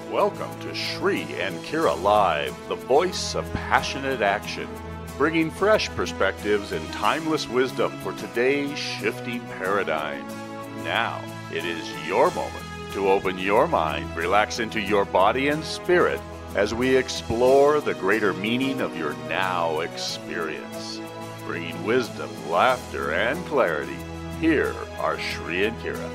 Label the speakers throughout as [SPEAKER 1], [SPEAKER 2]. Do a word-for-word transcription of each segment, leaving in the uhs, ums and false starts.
[SPEAKER 1] Welcome to Shri and Kira Live, the voice of passionate action, bringing fresh perspectives and timeless wisdom for today's shifting paradigm. Now, it is your moment to open your mind, relax into your body and spirit as we explore the greater meaning of your now experience. Bringing wisdom, laughter, and clarity, here are Shri and Kira.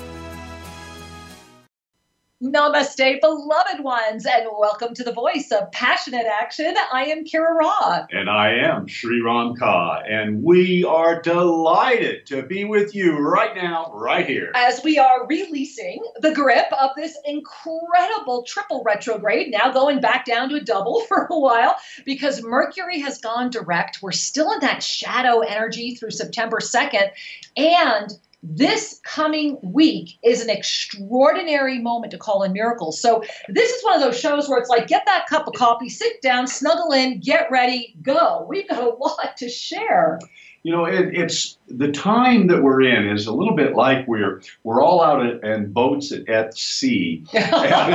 [SPEAKER 2] Namaste, beloved ones, and welcome to the voice of passionate action. I am Kira Ra.
[SPEAKER 3] And I am Shri Ram Ka, and we are delighted to be with you right now, right here.
[SPEAKER 2] As we are releasing the grip of this incredible triple retrograde, now going back down to a double for a while, because Mercury has gone direct. We're still in that shadow energy through September second, and this coming week is an extraordinary moment to call in miracles. So this is one of those shows where it's like, get that cup of coffee, sit down, snuggle in, get ready, go. We've got a lot to share.
[SPEAKER 3] You know, it, it's the time that we're in is a little bit like we're we're all out at, in boats at, at sea.
[SPEAKER 2] and,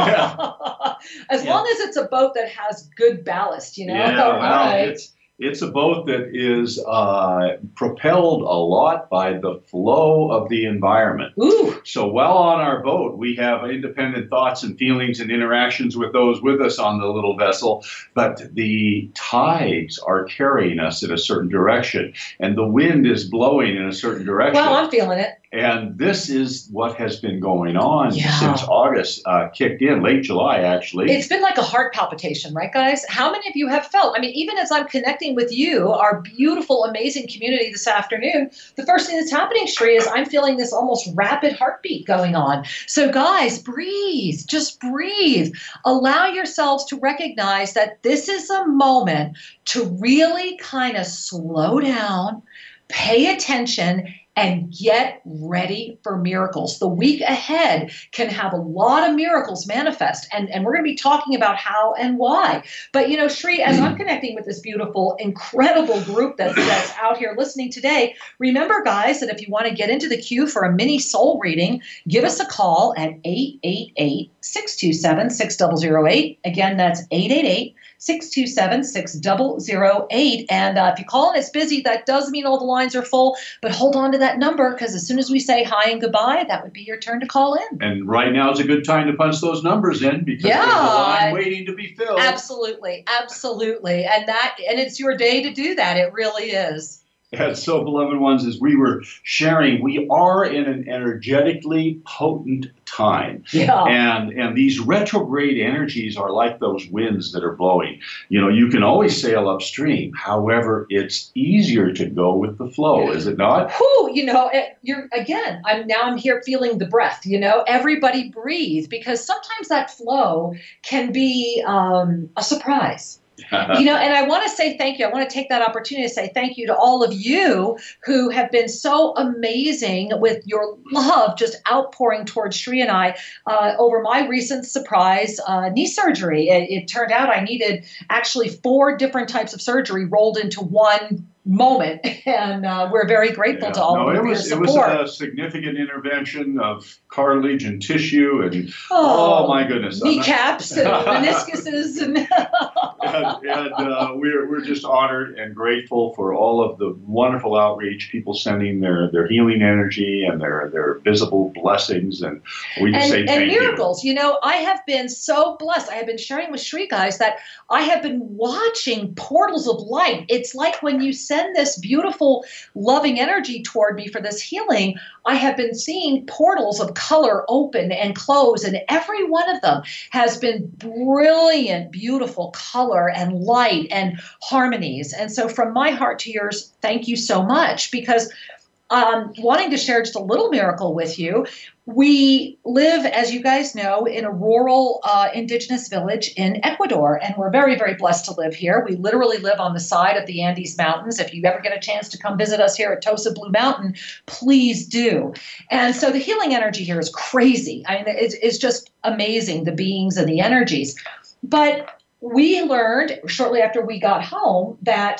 [SPEAKER 2] uh, as yeah. long as it's a boat that has good ballast, you know.
[SPEAKER 3] Yeah, well, right. it's It's a boat that is uh, propelled a lot by the flow of the environment.
[SPEAKER 2] Ooh.
[SPEAKER 3] So while on our boat, we have independent thoughts and feelings and interactions with those with us on the little vessel, but the tides are carrying us in a certain direction, and the wind is blowing in a certain direction.
[SPEAKER 2] Well, I'm feeling it.
[SPEAKER 3] And this is what has been going on
[SPEAKER 2] yeah.
[SPEAKER 3] since August uh, kicked in, late July, actually.
[SPEAKER 2] It's been like a heart palpitation, right, guys? How many of you have felt? I mean, even as I'm connecting with you, our beautiful, amazing community this afternoon, the first thing that's happening, Shri, is I'm feeling this almost rapid heartbeat going on. So, guys, breathe. Just breathe. Allow yourselves to recognize that this is a moment to really kind of slow down, pay attention, and get ready for miracles. The week ahead can have a lot of miracles manifest, and, and we're going to be talking about how and why. But, you know, Shri, as I'm connecting with this beautiful, incredible group that's, that's out here listening today, remember, guys, that if you want to get into the queue for a mini soul reading, give us a call at eight eight eight, six two seven, six zero zero eight. Again, that's eight eight eight, six two seven, six zero zero eight. And uh, if you call and it's busy, that does mean all the lines are full, but hold on to that number, because as soon as we say hi and goodbye, that would be your turn to call in.
[SPEAKER 3] And right now is a good time to punch those numbers in, because
[SPEAKER 2] yeah,
[SPEAKER 3] there's a line waiting to be filled.
[SPEAKER 2] Absolutely, absolutely. And that, and it's your day to do that. It really is.
[SPEAKER 3] And so, beloved ones, as we were sharing, we are in an energetically potent time.
[SPEAKER 2] Yeah.
[SPEAKER 3] And and these retrograde energies are like those winds that are blowing. You know, you can always sail upstream. However, it's easier to go with the flow, is it not?
[SPEAKER 2] Whew, you know, it, you're again, I'm now I'm here feeling the breath, you know, everybody breathe, because sometimes that flow can be um, a surprise. You know, and I want to say thank you. I want to take that opportunity to say thank you to all of you who have been so amazing with your love just outpouring towards Shri and I uh, over my recent surprise uh, knee surgery. It, it turned out I needed actually four different types of surgery rolled into one moment, and uh, we're very grateful
[SPEAKER 3] yeah.
[SPEAKER 2] to all
[SPEAKER 3] no,
[SPEAKER 2] of
[SPEAKER 3] it
[SPEAKER 2] your
[SPEAKER 3] was,
[SPEAKER 2] support.
[SPEAKER 3] It was a significant intervention of cartilage and tissue, and oh, oh my goodness,
[SPEAKER 2] kneecaps and meniscuses, and,
[SPEAKER 3] and, and uh, we're we're just honored and grateful for all of the wonderful outreach, people sending their, their healing energy and their their visible blessings, and we just
[SPEAKER 2] and,
[SPEAKER 3] say
[SPEAKER 2] and
[SPEAKER 3] thank
[SPEAKER 2] miracles.
[SPEAKER 3] you.
[SPEAKER 2] You know, I have been so blessed. I have been sharing with Shri, guys, that I have been watching portals of light. It's like when you send this beautiful, loving energy toward me for this healing, I have been seeing portals of color open and close, and every one of them has been brilliant, beautiful color and light and harmonies. And so from my heart to yours, thank you so much, because um, wanting to share just a little miracle with you. We live, as you guys know, in a rural uh, indigenous village in Ecuador, and we're very, very blessed to live here. We literally live on the side of the Andes Mountains. If you ever get a chance to come visit us here at Tosa Blue Mountain, please do. And so the healing energy here is crazy. I mean, it's, it's just amazing, the beings and the energies. But we learned shortly after we got home that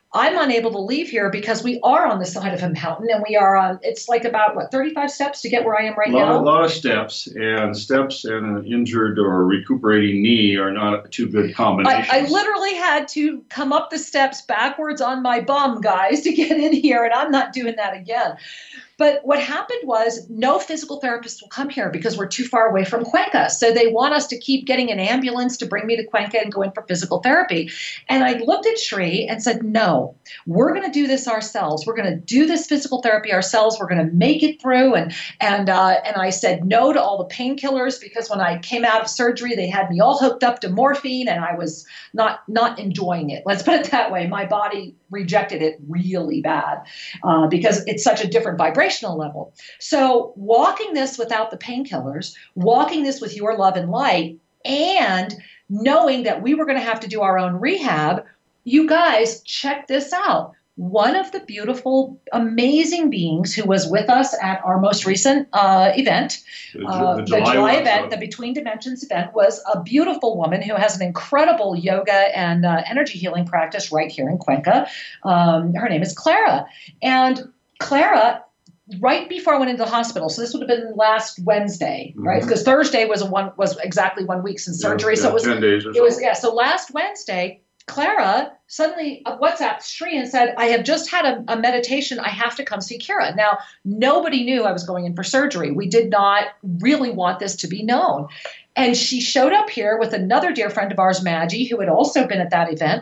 [SPEAKER 2] I'm unable to leave here because we are on the side of a mountain and we are on, it's like about, what, thirty-five steps to get where I am right
[SPEAKER 3] a lot,
[SPEAKER 2] now?
[SPEAKER 3] A lot of steps, and steps and an injured or recuperating knee are not two good combinations.
[SPEAKER 2] I, I literally had to come up the steps backwards on my bum, guys, to get in here, and I'm not doing that again. But what happened was no physical therapist will come here because we're too far away from Cuenca. So they want us to keep getting an ambulance to bring me to Cuenca and go in for physical therapy. And I looked at Shri and said, no, we're going to do this ourselves. We're going to do this physical therapy ourselves. We're going to make it through. And and uh, and I said no to all the painkillers because when I came out of surgery, they had me all hooked up to morphine and I was not, not enjoying it. Let's put it that way. My body rejected it really bad uh, because it's such a different vibrational level. So walking this without the painkillers, walking this with your love and light, and knowing that we were going to have to do our own rehab, you guys, check this out. One of the beautiful, amazing beings who was with us at our most recent uh, event,
[SPEAKER 3] The,
[SPEAKER 2] uh,
[SPEAKER 3] the
[SPEAKER 2] the
[SPEAKER 3] July,
[SPEAKER 2] July
[SPEAKER 3] one,
[SPEAKER 2] event,
[SPEAKER 3] so-
[SPEAKER 2] the Between Dimensions event, was a beautiful woman who has an incredible yoga and uh, energy healing practice right here in Cuenca. Um, her name is Clara. And Clara, right before I went into the hospital, so this would have been last Wednesday, right?
[SPEAKER 3] Mhm.
[SPEAKER 2] Because Thursday was a one was exactly one week since surgery,
[SPEAKER 3] Yeah,
[SPEAKER 2] so it was
[SPEAKER 3] ten days or
[SPEAKER 2] it
[SPEAKER 3] so.
[SPEAKER 2] was yeah. So last Wednesday, Clara suddenly uh, WhatsApped Shri and said, I have just had a, a meditation. I have to come see Kira. Now, nobody knew I was going in for surgery. We did not really want this to be known. And she showed up here with another dear friend of ours, Maggie, who had also been at that event,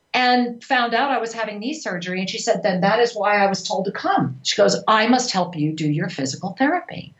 [SPEAKER 2] and found out I was having knee surgery. And she said, then that is why I was told to come. She goes, I must help you do your physical therapy.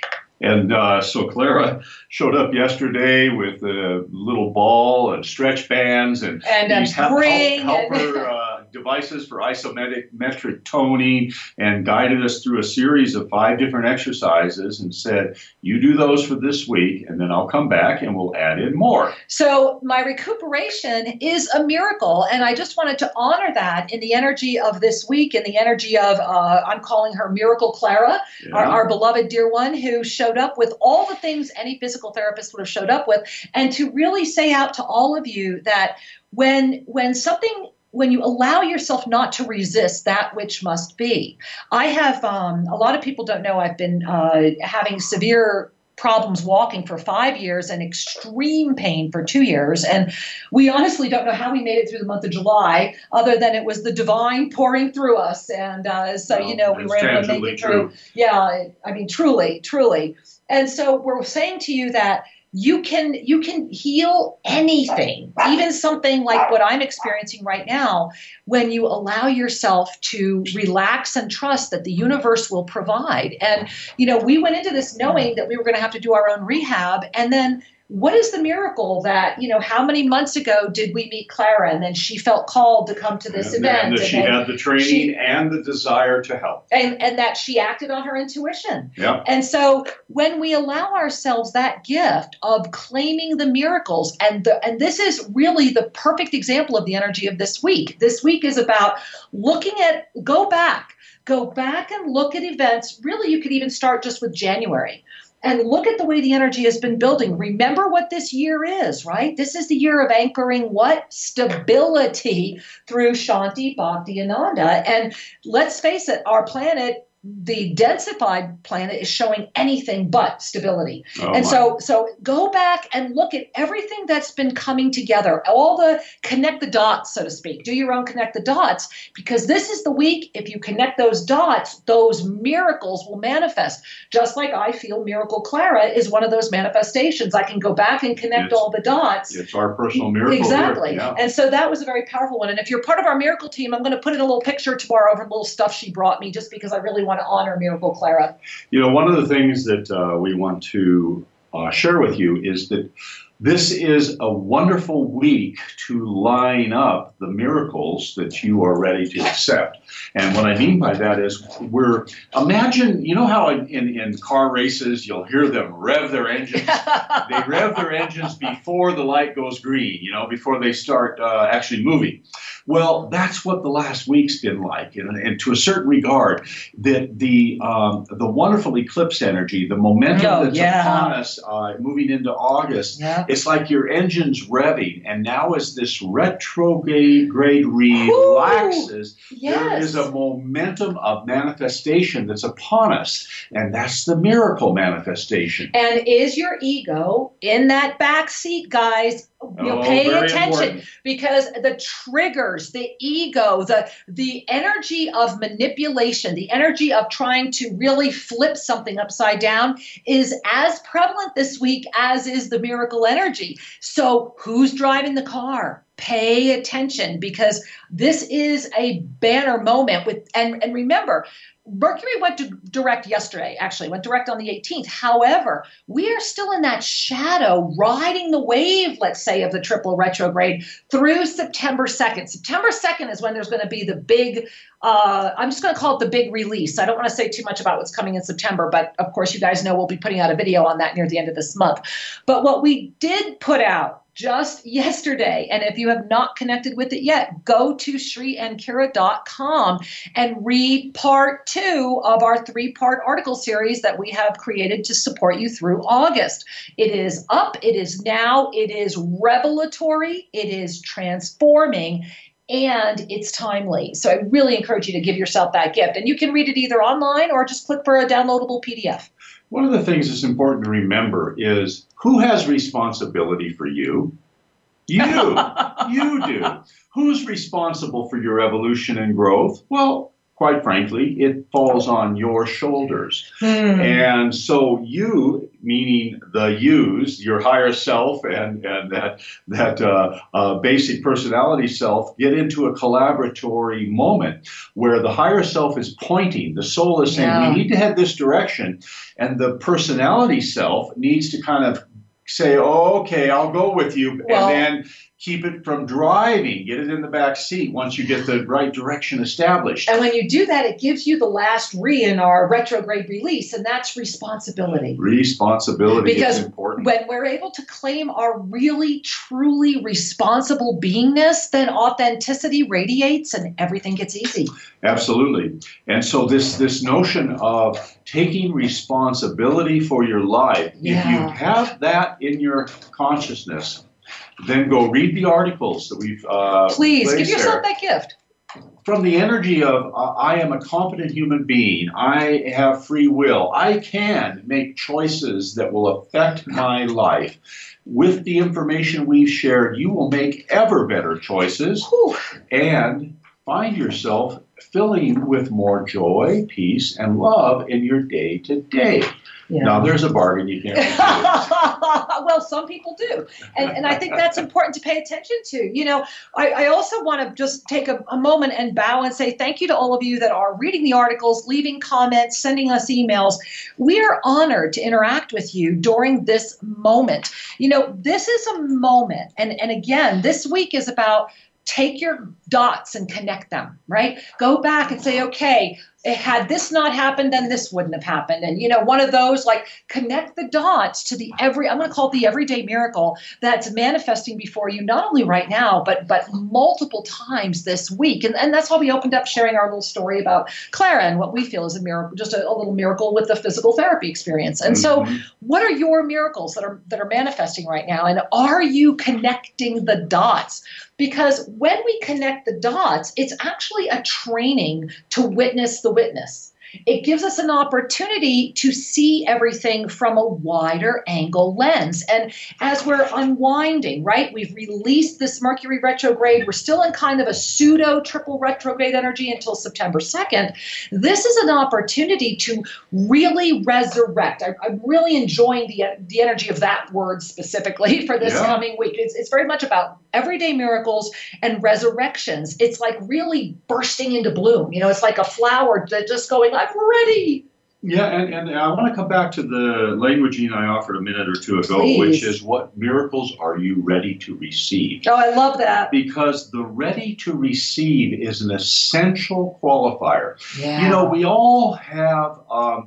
[SPEAKER 3] And uh, so Clara showed up yesterday with a little ball and stretch bands and,
[SPEAKER 2] And a
[SPEAKER 3] these help,
[SPEAKER 2] ring
[SPEAKER 3] help,
[SPEAKER 2] and-
[SPEAKER 3] helper uh, devices for isometric toning, and guided us through a series of five different exercises and said, you do those for this week, and then I'll come back and we'll add in more.
[SPEAKER 2] So my recuperation is a miracle, and I just wanted to honor that in the energy of this week, in the energy of, uh, I'm calling her Miracle Clara,
[SPEAKER 3] Yeah.
[SPEAKER 2] our, our beloved dear one, who showed up with all the things any physical therapist would have showed up with, and to really say out to all of you that when when something when you allow yourself not to resist that which must be. I have, um, a lot of people don't know I've been uh, having severe problems walking for five years and extreme pain for two years. And we honestly don't know how we made it through the month of July, other than it was the divine pouring through us. And uh, so,
[SPEAKER 3] Well,
[SPEAKER 2] you know, we
[SPEAKER 3] it's
[SPEAKER 2] were able to make
[SPEAKER 3] tangibly
[SPEAKER 2] it through.
[SPEAKER 3] true.
[SPEAKER 2] Yeah, I mean, truly, truly. And so we're saying to you that you can you can heal anything, even something like what I'm experiencing right now, when you allow yourself to relax and trust that the universe will provide. And, you know, we went into this knowing that we were going to have to do our own rehab. And then what is the miracle that, you know, how many months ago did we meet Clara, and then she felt called to come to this
[SPEAKER 3] and,
[SPEAKER 2] event?
[SPEAKER 3] and that she
[SPEAKER 2] then
[SPEAKER 3] had the training
[SPEAKER 2] she-
[SPEAKER 3] and the desire to help.
[SPEAKER 2] and, and that she acted on her intuition.
[SPEAKER 3] Yeah.
[SPEAKER 2] And so when we allow ourselves that gift of claiming the miracles, and the, and this is really the perfect example of the energy of this week. This week is about looking at, go back, go back and look at events. Really, you could even start just with January. And look at the way the energy has been building. Remember what this year is, right? This is the year of anchoring what? Stability through Shanti, Bhakti, Ananda. And let's face it, our planet, the densified planet, is showing anything but stability.
[SPEAKER 3] Oh,
[SPEAKER 2] and
[SPEAKER 3] my.
[SPEAKER 2] so so go back and look at everything that's been coming together, all the connect the dots, so to speak. Do your own connect the dots, because this is the week. If you connect those dots, those miracles will manifest. Just like I feel Miracle Clara is one of those manifestations. I can go back and connect
[SPEAKER 3] It's-
[SPEAKER 2] all the dots.
[SPEAKER 3] It's our personal miracle.
[SPEAKER 2] Exactly.
[SPEAKER 3] Here. Yeah.
[SPEAKER 2] And so that was a very powerful one. And if you're part of our miracle team, I'm going to put in a little picture tomorrow of a little stuff she brought me, just because I really want to honor Miracle Clara.
[SPEAKER 3] You know, one of the things that uh, we want to uh, share with you is that this is a wonderful week to line up the miracles that you are ready to accept. And what I mean by that is, we're, imagine, you know how in, in, in car races, you'll hear them rev their engines. They rev their engines before the light goes green, you know, before they start uh, actually moving. Well, that's what the last week's been like, and, and to a certain regard, that the um, the wonderful eclipse energy, the momentum
[SPEAKER 2] Oh,
[SPEAKER 3] that's
[SPEAKER 2] yeah.
[SPEAKER 3] upon us uh, moving into August,
[SPEAKER 2] Yeah.
[SPEAKER 3] It's like your engine's revving, and now as this retrograde grade relaxes,
[SPEAKER 2] yes.
[SPEAKER 3] there is a momentum of manifestation that's upon us, and that's the miracle manifestation.
[SPEAKER 2] And is your ego in that back seat, guys? You know,
[SPEAKER 3] Oh,
[SPEAKER 2] pay
[SPEAKER 3] very
[SPEAKER 2] attention
[SPEAKER 3] important.
[SPEAKER 2] because the triggers, the ego, the the energy of manipulation, the energy of trying to really flip something upside down is as prevalent this week as is the miracle energy. So who's driving the car? Pay attention because this is a banner moment with and, and remember, Mercury went to direct yesterday, actually, went direct on the eighteenth. However, we are still in that shadow, riding the wave, let's say, of the triple retrograde through September second. September second is when there's going to be the big, uh, I'm just going to call it the big release. I don't want to say too much about what's coming in September, but of course, you guys know we'll be putting out a video on that near the end of this month. But what we did put out just yesterday, and if you have not connected with it yet, go to Sri and Kira dot com and read part two of our three-part article series that we have created to support you through August. It is up, it is now, it is revelatory, it is transforming, and it's timely. So I really encourage you to give yourself that gift. And you can read it either online or just click for a downloadable P D F.
[SPEAKER 3] One of the things that's important to remember is who has responsibility for you? You. You do. Who's responsible for your evolution and growth? Well, quite frankly, it falls on your shoulders.
[SPEAKER 2] Hmm.
[SPEAKER 3] And so you, meaning the yous, your higher self and, and that, that uh, uh, basic personality self, get into a collaboratory moment where the higher self is pointing. The soul is saying,
[SPEAKER 2] Yeah.
[SPEAKER 3] we need to head this direction. And the personality self needs to kind of say, oh, okay, I'll go with you.
[SPEAKER 2] Well,
[SPEAKER 3] and then keep it from driving. Get it in the back seat once you get the right direction established.
[SPEAKER 2] And when you do that, it gives you the last re in our retrograde release, and that's responsibility.
[SPEAKER 3] Responsibility
[SPEAKER 2] Because
[SPEAKER 3] is important.
[SPEAKER 2] when we're able to claim our really, truly responsible beingness, then authenticity radiates and everything gets easy.
[SPEAKER 3] Absolutely. And so this this notion of taking responsibility for your life, if
[SPEAKER 2] Yeah.
[SPEAKER 3] you have that in your consciousness, then go read the articles that we've uh,
[SPEAKER 2] Please give
[SPEAKER 3] placed
[SPEAKER 2] yourself
[SPEAKER 3] there.
[SPEAKER 2] that gift.
[SPEAKER 3] From the energy of uh, I am a competent human being, I have free will, I can make choices that will affect my life. With the information we've shared, you will make ever better choices
[SPEAKER 2] Whew.
[SPEAKER 3] and find yourself filling with more joy, peace, and love in your day-to-day.
[SPEAKER 2] Yeah.
[SPEAKER 3] Now, there's a bargain you can't refuse.
[SPEAKER 2] Well, some people do. And, and I think that's important to pay attention to. You know, I, I also want to just take a, a moment and bow and say thank you to all of you that are reading the articles, leaving comments, sending us emails. We are honored to interact with you during this moment. You know, this is a moment. And, and again, this week is about take your dots and connect them, right? Go back and say, okay, had this not happened, then this wouldn't have happened. And, you know, one of those, like, connect the dots to the every, I'm going to call it the everyday miracle that's manifesting before you, not only right now, but but multiple times this week. And, and that's why we opened up sharing our little story about Clara and what we feel is a miracle, just a, a little miracle with the physical therapy experience. And so
[SPEAKER 3] Mhm.
[SPEAKER 2] what are your miracles that are that are manifesting right now? And are you connecting the dots? Because when we connect the dots, it's actually a training to witness the witness. It gives us an opportunity to see everything from a wider angle lens. And as we're unwinding, right, we've released this Mercury retrograde. We're still in kind of a pseudo triple retrograde energy until September second. This is an opportunity to really resurrect. I, I'm really enjoying the, the energy of that word specifically for this
[SPEAKER 3] Yeah.
[SPEAKER 2] coming week. It's, it's very much about everyday miracles and resurrections. It's like really bursting into bloom. You know, it's like a flower that just going, I'm ready.
[SPEAKER 3] Yeah, and, and I want to come back to the languaging I offered a minute or two ago,
[SPEAKER 2] Please.
[SPEAKER 3] which is what miracles are you ready to receive?
[SPEAKER 2] Oh, I love that.
[SPEAKER 3] Because the ready to receive is an essential qualifier.
[SPEAKER 2] Yeah.
[SPEAKER 3] You know, we all have um,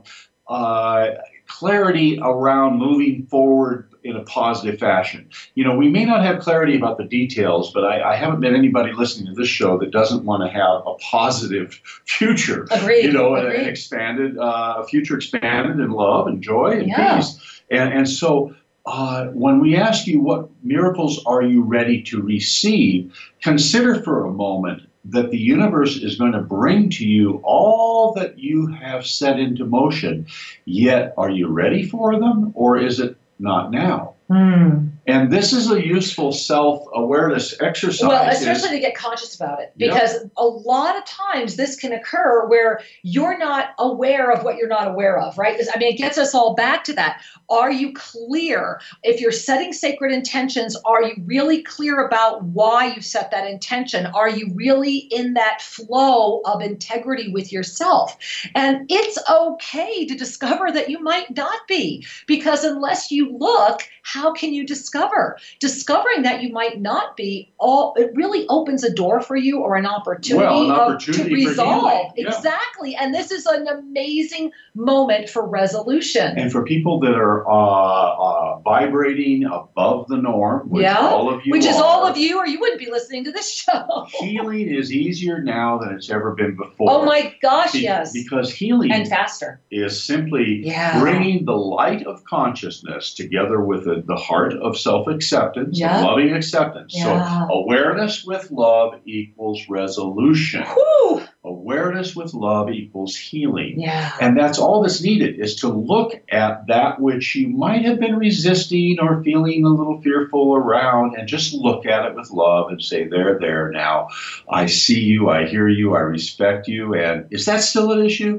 [SPEAKER 3] uh, clarity around moving forward in a positive fashion. You know, we may not have clarity about the details, but I, I haven't met anybody listening to this show that doesn't want to have a positive future.
[SPEAKER 2] Agreed.
[SPEAKER 3] You know, an,
[SPEAKER 2] Agreed.
[SPEAKER 3] an expanded, uh, future expanded in love and joy and
[SPEAKER 2] Yeah.
[SPEAKER 3] peace. And, and so uh, when we ask you what miracles are you ready to receive, consider for a moment that the universe is going to bring to you all that you have set into motion. Yet, are you ready for them, or is it not now?
[SPEAKER 2] Mm.
[SPEAKER 3] And this is a useful self-awareness exercise.
[SPEAKER 2] Well, especially to get conscious about it, because yep. a lot of times this can occur where you're not aware of what you're not aware of, right? I mean, it gets us all back to that. Are you clear? If you're setting sacred intentions, are you really clear about why you set that intention? Are you really in that flow of integrity with yourself? And it's okay to discover that you might not be, because unless you look, how can you discover? Discovering that you might not be, all it really opens a door for you, or an opportunity,
[SPEAKER 3] well, an
[SPEAKER 2] of,
[SPEAKER 3] opportunity
[SPEAKER 2] to resolve.
[SPEAKER 3] Yeah.
[SPEAKER 2] Exactly. And this is an amazing moment for resolution.
[SPEAKER 3] And for people that are uh, uh, vibrating above the norm, which
[SPEAKER 2] yeah.
[SPEAKER 3] all of you
[SPEAKER 2] Which is
[SPEAKER 3] are,
[SPEAKER 2] all of you, or you wouldn't be listening to this show.
[SPEAKER 3] Healing is easier now than it's ever been before.
[SPEAKER 2] Oh my gosh,
[SPEAKER 3] Be-
[SPEAKER 2] yes.
[SPEAKER 3] Because healing
[SPEAKER 2] and faster
[SPEAKER 3] is simply
[SPEAKER 2] yeah.
[SPEAKER 3] bringing the light of consciousness together with the, the heart of self-acceptance,
[SPEAKER 2] yeah.
[SPEAKER 3] and loving acceptance.
[SPEAKER 2] Yeah.
[SPEAKER 3] So awareness with love equals resolution.
[SPEAKER 2] Whew.
[SPEAKER 3] Awareness with love equals healing.
[SPEAKER 2] Yeah.
[SPEAKER 3] And that's all that's needed, is to look at that which you might have been resisting or feeling a little fearful around, and just look at it with love and say, there, there, now. I see you, I hear you, I respect you. And is that still an issue?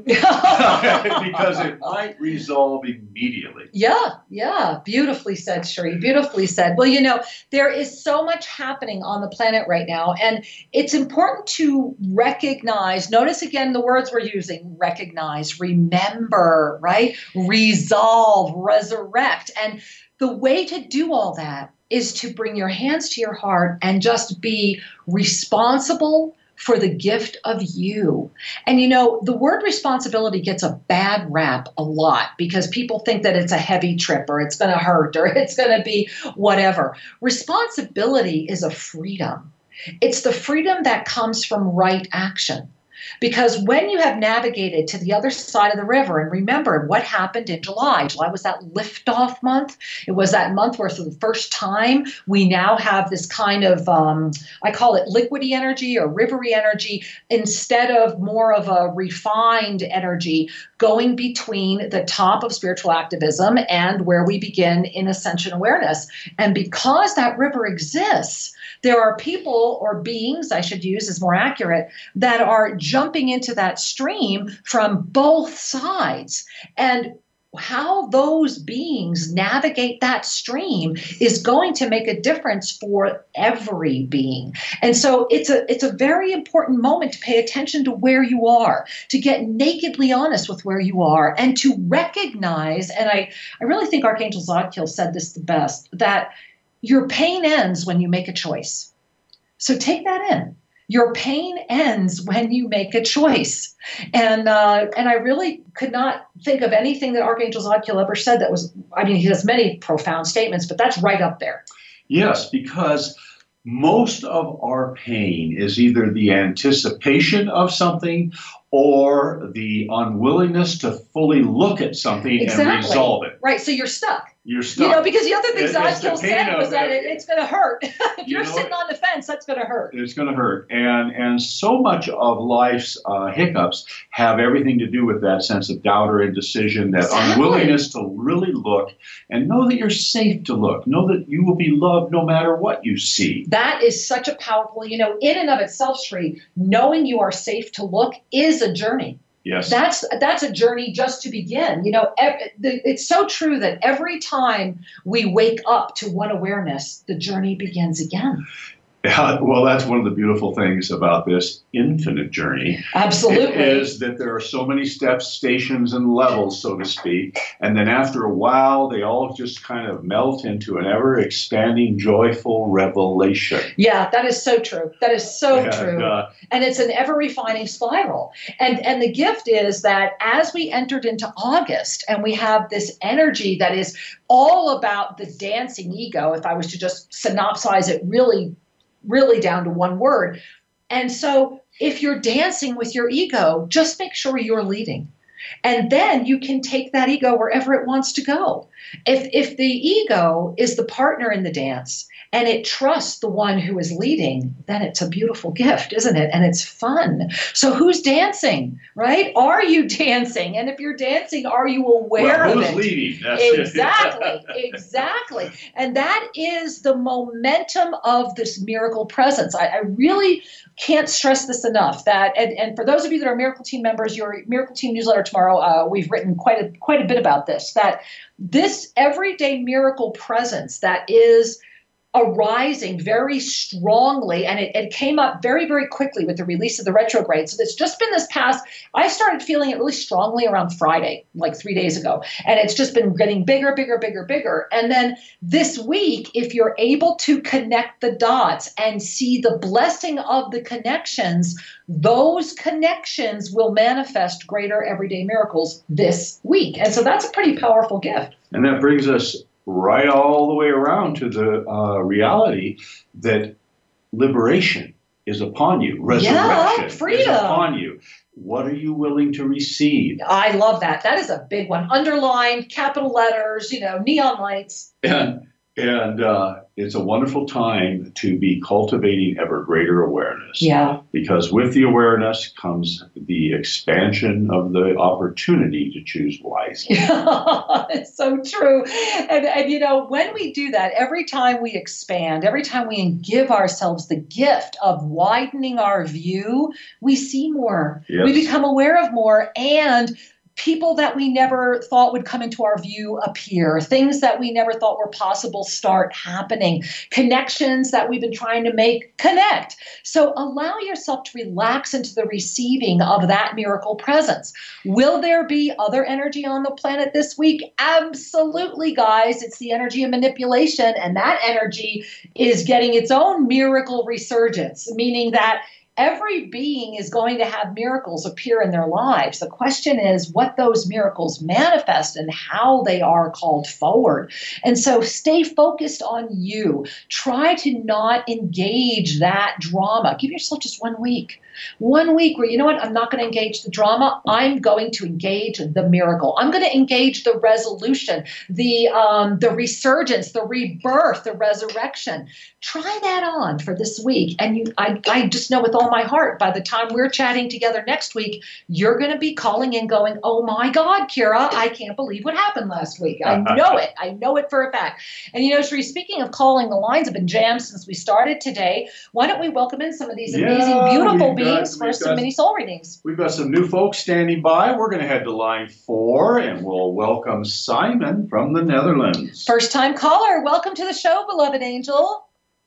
[SPEAKER 3] Because it might resolve immediately.
[SPEAKER 2] Yeah, yeah. Beautifully said, Sheree. Beautifully said. Well, you know, there is so much happening on the planet right now, and it's important to recognize. Notice again the words we're using: recognize, remember, right? Resolve, resurrect. And the way to do all that is to bring your hands to your heart and just be responsible for the gift of you. And you know, the word responsibility gets a bad rap a lot, because people think that it's a heavy trip, or it's going to hurt, or it's going to be whatever. Responsibility is a freedom. It's the freedom that comes from right action. Because when you have navigated to the other side of the river, and remember what happened in July. July was that liftoff month. It was that month where for the first time we now have this kind of, um, I call it liquidy energy or rivery energy, instead of more of a refined energy going between the top of spiritual activism and where we begin in ascension awareness. And because that river exists, there are people, or beings, I should use is more accurate, that are jumping into that stream from both sides. And how those beings navigate that stream is going to make a difference for every being. And so it's a it's a very important moment to pay attention to where you are, to get nakedly honest with where you are, and to recognize, and I, I really think Archangel Zadkiel said this the best, that your pain ends when you make a choice. So take that in. Your pain ends when you make a choice. And uh, and I really could not think of anything that Archangel Zadkiel ever said that was, I mean, he has many profound statements, but that's right up there.
[SPEAKER 3] Yes, because most of our pain is either the anticipation of something or the unwillingness to fully look at something
[SPEAKER 2] exactly.
[SPEAKER 3] and resolve it.
[SPEAKER 2] Right, so you're stuck.
[SPEAKER 3] You're stuck.
[SPEAKER 2] You know, because the other thing
[SPEAKER 3] It- it's the
[SPEAKER 2] Zadkiel
[SPEAKER 3] pain
[SPEAKER 2] said was
[SPEAKER 3] of
[SPEAKER 2] that
[SPEAKER 3] it.
[SPEAKER 2] it, it's going to hurt. If
[SPEAKER 3] You
[SPEAKER 2] you're
[SPEAKER 3] know,
[SPEAKER 2] sitting on the fence, that's going to hurt.
[SPEAKER 3] It's going to hurt. And and so much of life's uh, hiccups have everything to do with that sense of doubt or indecision, that
[SPEAKER 2] Exactly.
[SPEAKER 3] unwillingness to really look and know that you're safe to look. Know that you will be loved no matter what you see.
[SPEAKER 2] That is such a powerful, you know, in and of itself, Sri, knowing you are safe to look is a journey.
[SPEAKER 3] Yes.
[SPEAKER 2] That's that's a journey just to begin. You know, ev- the, it's so true that every time we wake up to one awareness, the journey begins again.
[SPEAKER 3] Yeah, well, that's one of the beautiful things about this infinite journey.
[SPEAKER 2] Absolutely.
[SPEAKER 3] Is that there are so many steps, stations, and levels, so to speak. And then after a while, they all just kind of melt into an ever-expanding, joyful revelation.
[SPEAKER 2] Yeah, that is so true. That is so
[SPEAKER 3] And,
[SPEAKER 2] true.
[SPEAKER 3] uh,
[SPEAKER 2] And it's an ever-refining spiral. And and the gift is that as we entered into August and we have this energy that is all about the dancing ego, if I was to just synopsize it really really down to one word. And so if you're dancing with your ego, just make sure you're leading. And then you can take that ego wherever it wants to go. If if the ego is the partner in the dance and it trusts the one who is leading, then it's a beautiful gift, isn't it? And it's fun. So who's dancing, right? Are you dancing? And if you're dancing, are you aware
[SPEAKER 3] well,
[SPEAKER 2] of
[SPEAKER 3] who's
[SPEAKER 2] it?
[SPEAKER 3] leading? That's
[SPEAKER 2] exactly, exactly. And that is the momentum of this miracle presence. I, I really can't stress this enough. That and, and for those of you that are Miracle Team members, your Miracle Team newsletter tomorrow, uh, we've written quite a quite a bit about this. That this everyday miracle presence that is arising very strongly, and it, it came up very, very quickly with the release of the retrograde. So it's just been this past, I started feeling it really strongly around Friday, like three days ago. And it's just been getting bigger, bigger, bigger, bigger. And then this week, if you're able to connect the dots and see the blessing of the connections, those connections will manifest greater everyday miracles this week. And so that's a pretty powerful gift.
[SPEAKER 3] And that brings us right all the way around to the uh, reality that liberation is upon you. Resurrection
[SPEAKER 2] yeah, freedom.
[SPEAKER 3] is upon you. What are you willing to receive?
[SPEAKER 2] I love that. That is a big one. Underlined, capital letters, you know, neon lights.
[SPEAKER 3] And and uh, it's a wonderful time to be cultivating ever greater awareness.
[SPEAKER 2] Yeah.
[SPEAKER 3] Because with the awareness comes the expansion of the opportunity to choose wisely.
[SPEAKER 2] Yeah, it's so true. And, and, you know, when we do that, every time we expand, every time we give ourselves the gift of widening our view, we see more.
[SPEAKER 3] Yes.
[SPEAKER 2] We become aware of more, and people that we never thought would come into our view appear. Things that we never thought were possible start happening. Connections that we've been trying to make connect. So allow yourself to relax into the receiving of that miracle presence. Will there be other energy on the planet this week? Absolutely, guys. It's the energy of manipulation, and that energy is getting its own miracle resurgence, meaning that every being is going to have miracles appear in their lives. The question is what those miracles manifest and how they are called forward. And so stay focused on you. Try to not engage that drama. Give yourself just one week. One week where, you know what, I'm not going to engage the drama. I'm going to engage the miracle. I'm going to engage the resolution, the um, the resurgence, the rebirth, the resurrection. Try that on for this week. And you, I, I just know with all my heart, by the time we're chatting together next week, you're going to be calling in going, oh my God, Kira, I can't believe what happened last week. I know it. I know it for a fact. And you know, Sri, speaking of calling, the lines have been jammed since we started today. Why don't we welcome in some of these amazing,
[SPEAKER 3] yeah,
[SPEAKER 2] beautiful
[SPEAKER 3] got,
[SPEAKER 2] beings for some mini soul readings.
[SPEAKER 3] We've got some new folks standing by. We're going to head to line four, and we'll welcome Simon from the Netherlands.
[SPEAKER 2] First time caller. Welcome to the show, beloved angel.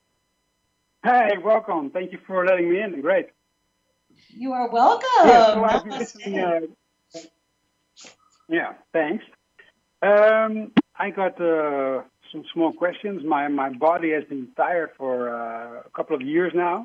[SPEAKER 4] Hey, welcome. Thank you for letting me in. Great.
[SPEAKER 2] You are welcome.
[SPEAKER 4] Yeah, so I've been listening, uh, yeah, thanks. Um, I got uh, some small questions. My my body has been tired for uh, a couple of years now.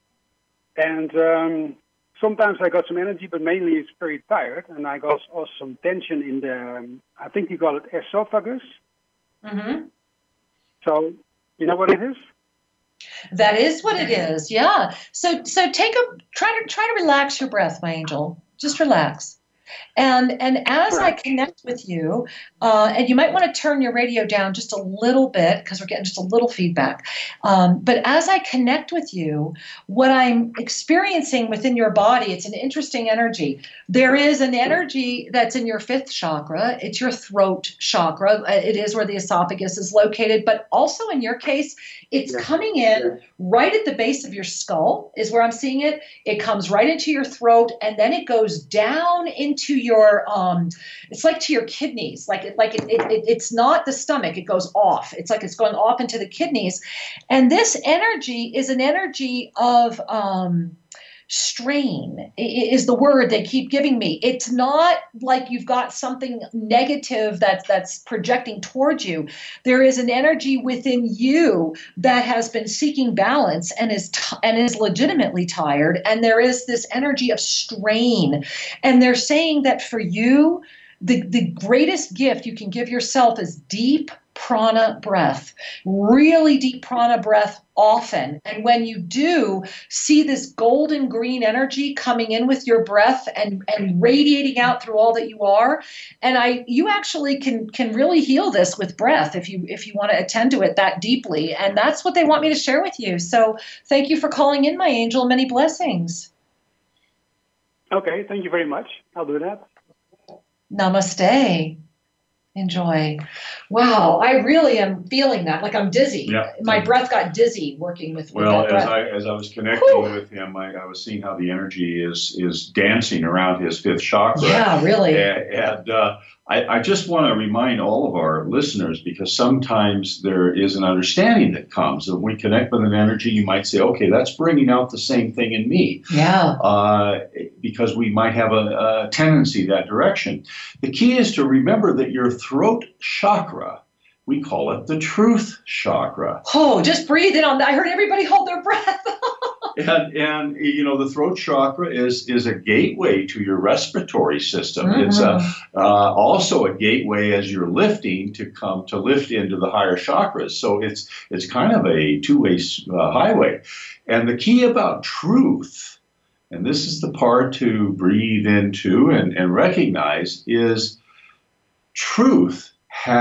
[SPEAKER 4] And um, sometimes I got some energy, but mainly it's very tired. And I got also some tension in the, um, I think you call it esophagus.
[SPEAKER 2] Mm-hmm.
[SPEAKER 4] So, you know what it is?
[SPEAKER 2] That is what it is. Yeah. So so take a try to try to relax your breath, my angel. Just relax. And and as I connect with you, uh, and you might want to turn your radio down just a little bit because we're getting just a little feedback. Um, but as I connect with you, what I'm experiencing within your body, it's an interesting energy. There is an energy that's in your fifth chakra. It's your throat chakra. It is where the esophagus is located. But also in your case, it's yeah. coming in yeah. right at the base of your skull is where I'm seeing it. It comes right into your throat, and then it goes down into your, um, it's like to your kidneys. Like it, like it, it, it, it's not the stomach. It goes off. It's like it's going off into the kidneys. And this energy is an energy of, um, strain is the word they keep giving me. It's not like you've got something negative that's that's projecting towards you. There is an energy within you that has been seeking balance and is t- and is legitimately tired. And there is this energy of strain. And they're saying that for you, the, the greatest gift you can give yourself is deep prana breath, really deep prana breath often. And when you do, see this golden green energy coming in with your breath and, and radiating out through all that you are. And I, you actually can, can really heal this with breath if you, if you want to attend to it that deeply. And that's what they want me to share with you. So thank you for calling in, my angel. Many blessings.
[SPEAKER 4] Okay. Thank you very much. I'll do that.
[SPEAKER 2] Namaste. Enjoy. Wow, I really am feeling that. Like I'm dizzy.
[SPEAKER 3] Yeah.
[SPEAKER 2] My breath got dizzy working with, with
[SPEAKER 3] well,
[SPEAKER 2] that
[SPEAKER 3] as
[SPEAKER 2] breath.
[SPEAKER 3] I as I was connecting Whew. with him, I, I was seeing how the energy is is dancing around his fifth chakra.
[SPEAKER 2] Yeah, really.
[SPEAKER 3] And, and uh, I, I just want to remind all of our listeners, because sometimes there is an understanding that comes. When we connect with an energy, you might say, okay, that's bringing out the same thing in me.
[SPEAKER 2] Yeah.
[SPEAKER 3] Uh, because we might have a, a tendency that direction. The key is to remember that your throat chakra, we call it the truth chakra.
[SPEAKER 2] Oh, just breathe in on that. I heard everybody hold their breath.
[SPEAKER 3] and, and, you know, the throat chakra is, is a gateway to your respiratory system. Mm-hmm. It's a, uh, also a gateway as you're lifting to come to lift into the higher chakras. So it's, it's kind of a two-way uh, highway. And the key about truth, and this is the part to breathe into and, and recognize, is truth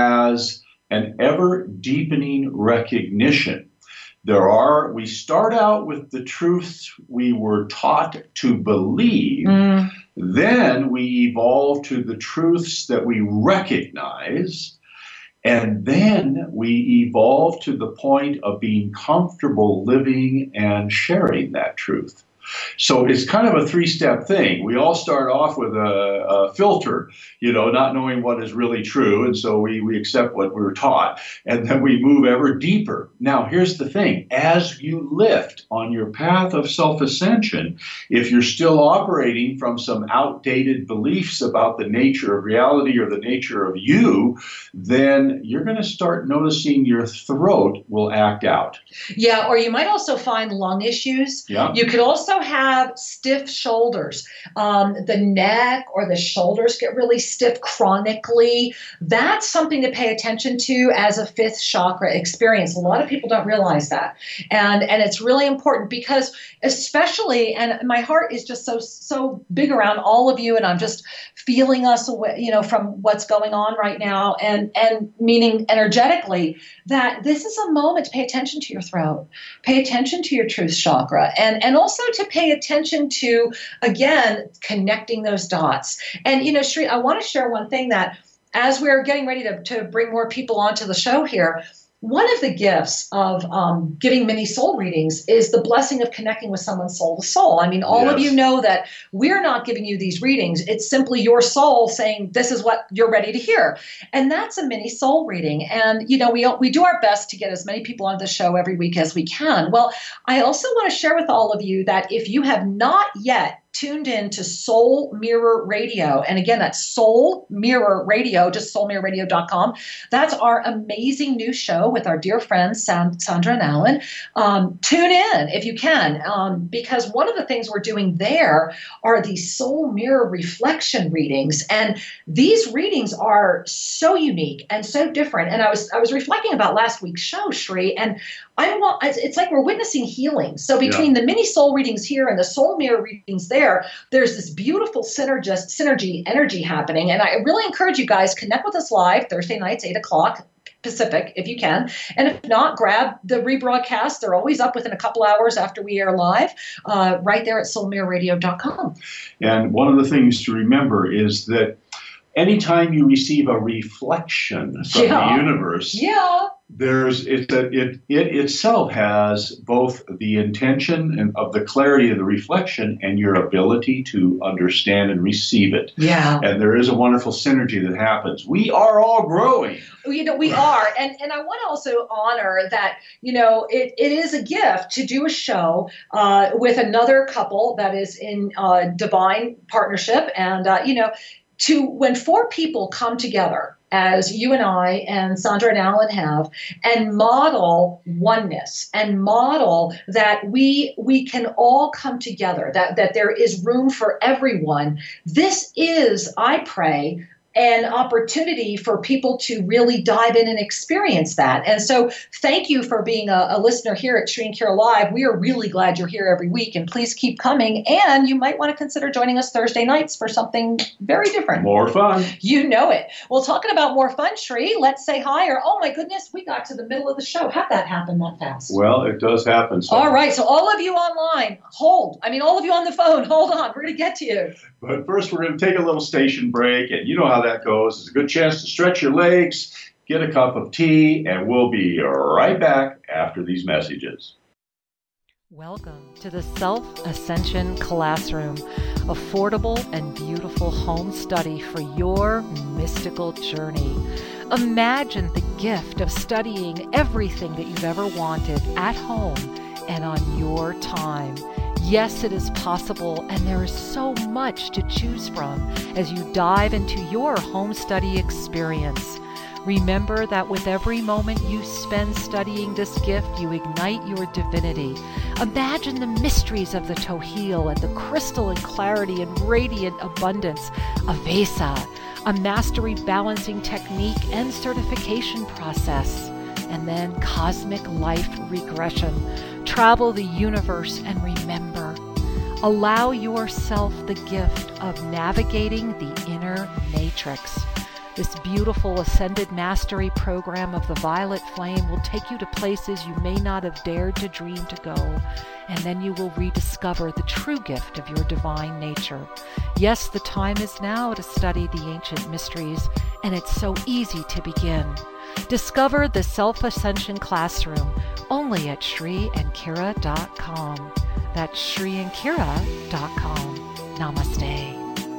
[SPEAKER 3] has an ever-deepening recognition. There are, we start out with the truths we were taught to believe, mm. then we evolve to the truths that we recognize, and then we evolve to the point of being comfortable living and sharing that truth. So it's kind of a three-step thing. We all start off with a, a filter, you know, not knowing what is really true. And so we, we accept what we were taught. And then we move ever deeper. Now, here's the thing. As you lift on your path of self-ascension, if you're still operating from some outdated beliefs about the nature of reality or the nature of you, then you're going to start noticing your throat will act out.
[SPEAKER 2] Yeah, or you might also find lung issues.
[SPEAKER 3] Yeah.
[SPEAKER 2] You could also have stiff shoulders. Um, the neck or the shoulders get really stiff chronically. That's something to pay attention to as a fifth chakra experience. A lot of people don't realize that. And, and it's really important because especially, and my heart is just so, so big around all of you, and I'm just feeling us away, you know, from what's going on right now, and, and meaning energetically that this is a moment to pay attention to your throat, pay attention to your truth chakra, and, and also to pay attention to, again, connecting those dots. And, you know, Shri, I want to share one thing that as we're getting ready to, to bring more people onto the show here, one of the gifts of um, giving mini soul readings is the blessing of connecting with someone soul to soul. I mean, all yes. of you know that we're not giving you these readings. It's simply your soul saying, this is what you're ready to hear. And that's a mini soul reading. And, you know, we, we do our best to get as many people on the show every week as we can. Well, I also want to share with all of you that if you have not yet tuned in to Soul Mirror Radio. And again, that's Soul Mirror Radio, just soul mirror radio dot com. That's our amazing new show with our dear friends, Sandra and Alan. Um, tune in if you can, um, because one of the things we're doing there are these Soul Mirror reflection readings. And these readings are so unique and so different. And I was I was reflecting about last week's show, Shri, and I want, it's like we're witnessing healing. So between yeah. the mini soul readings here and the Soul Mirror readings there, there's this beautiful synergist, synergy energy happening. And I really encourage you guys, connect with us live Thursday nights, eight o'clock Pacific, if you can. And if not, grab the rebroadcast. They're always up within a couple hours after we air live, uh, right there at soul mirror radio dot com.
[SPEAKER 3] And one of the things to remember is that anytime you receive a reflection from
[SPEAKER 2] yeah.
[SPEAKER 3] the universe,
[SPEAKER 2] yeah.
[SPEAKER 3] there's it's a, it it itself has both the intention and of the clarity of the reflection and your ability to understand and receive it.
[SPEAKER 2] Yeah.
[SPEAKER 3] And there is a wonderful synergy that happens. We are all growing.
[SPEAKER 2] You know, we are. And and I want to also honor that, you know, it, it is a gift to do a show uh, with another couple that is in uh, divine partnership. And, uh, you know, to when four people come together, as you and I and Sandra and Alan have, and model oneness and model that we we can all come together, that, that there is room for everyone. This is, I pray, an opportunity for people to really dive in and experience that. And so thank you for being a, a listener here at Sri and Kira Live. We are really glad you're here every week, and please keep coming. And you might want to consider joining us Thursday nights for something very different.
[SPEAKER 3] More fun.
[SPEAKER 2] You know it. Well, talking about more fun, Sri, let's say hi, or oh my goodness, we got to the middle of the show. How'd that happen that fast?
[SPEAKER 3] Well, it does happen. So.
[SPEAKER 2] All right. So all of you online, hold. I mean, all of you on the phone, hold on. We're going to get to you.
[SPEAKER 3] But first, we're going to take a little station break, and you know how that goes. It's a good chance to stretch your legs, get a cup of tea, and we'll be right back after these messages.
[SPEAKER 5] Welcome to the Self-Ascension Classroom, affordable and beautiful home study for your mystical journey. Imagine the gift of studying everything that you've ever wanted at home and on your time. Yes, it is possible, and there is so much to choose from as you dive into your home study experience. Remember that with every moment you spend studying this gift, you ignite your divinity. Imagine the mysteries of the Tohil and the crystalline clarity and radiant abundance of Vesa, a mastery balancing technique and certification process, and then cosmic life regression. Travel the universe and remember. Allow yourself the gift of navigating the inner matrix. This beautiful Ascended Mastery program of the Violet Flame will take you to places you may not have dared to dream to go, and then you will rediscover the true gift of your divine nature. Yes, the time is now to study the ancient mysteries, and it's so easy to begin. Discover the Self-Ascension Classroom only at Sri and Kira dot com. That's Sri and Kira dot com. Namaste.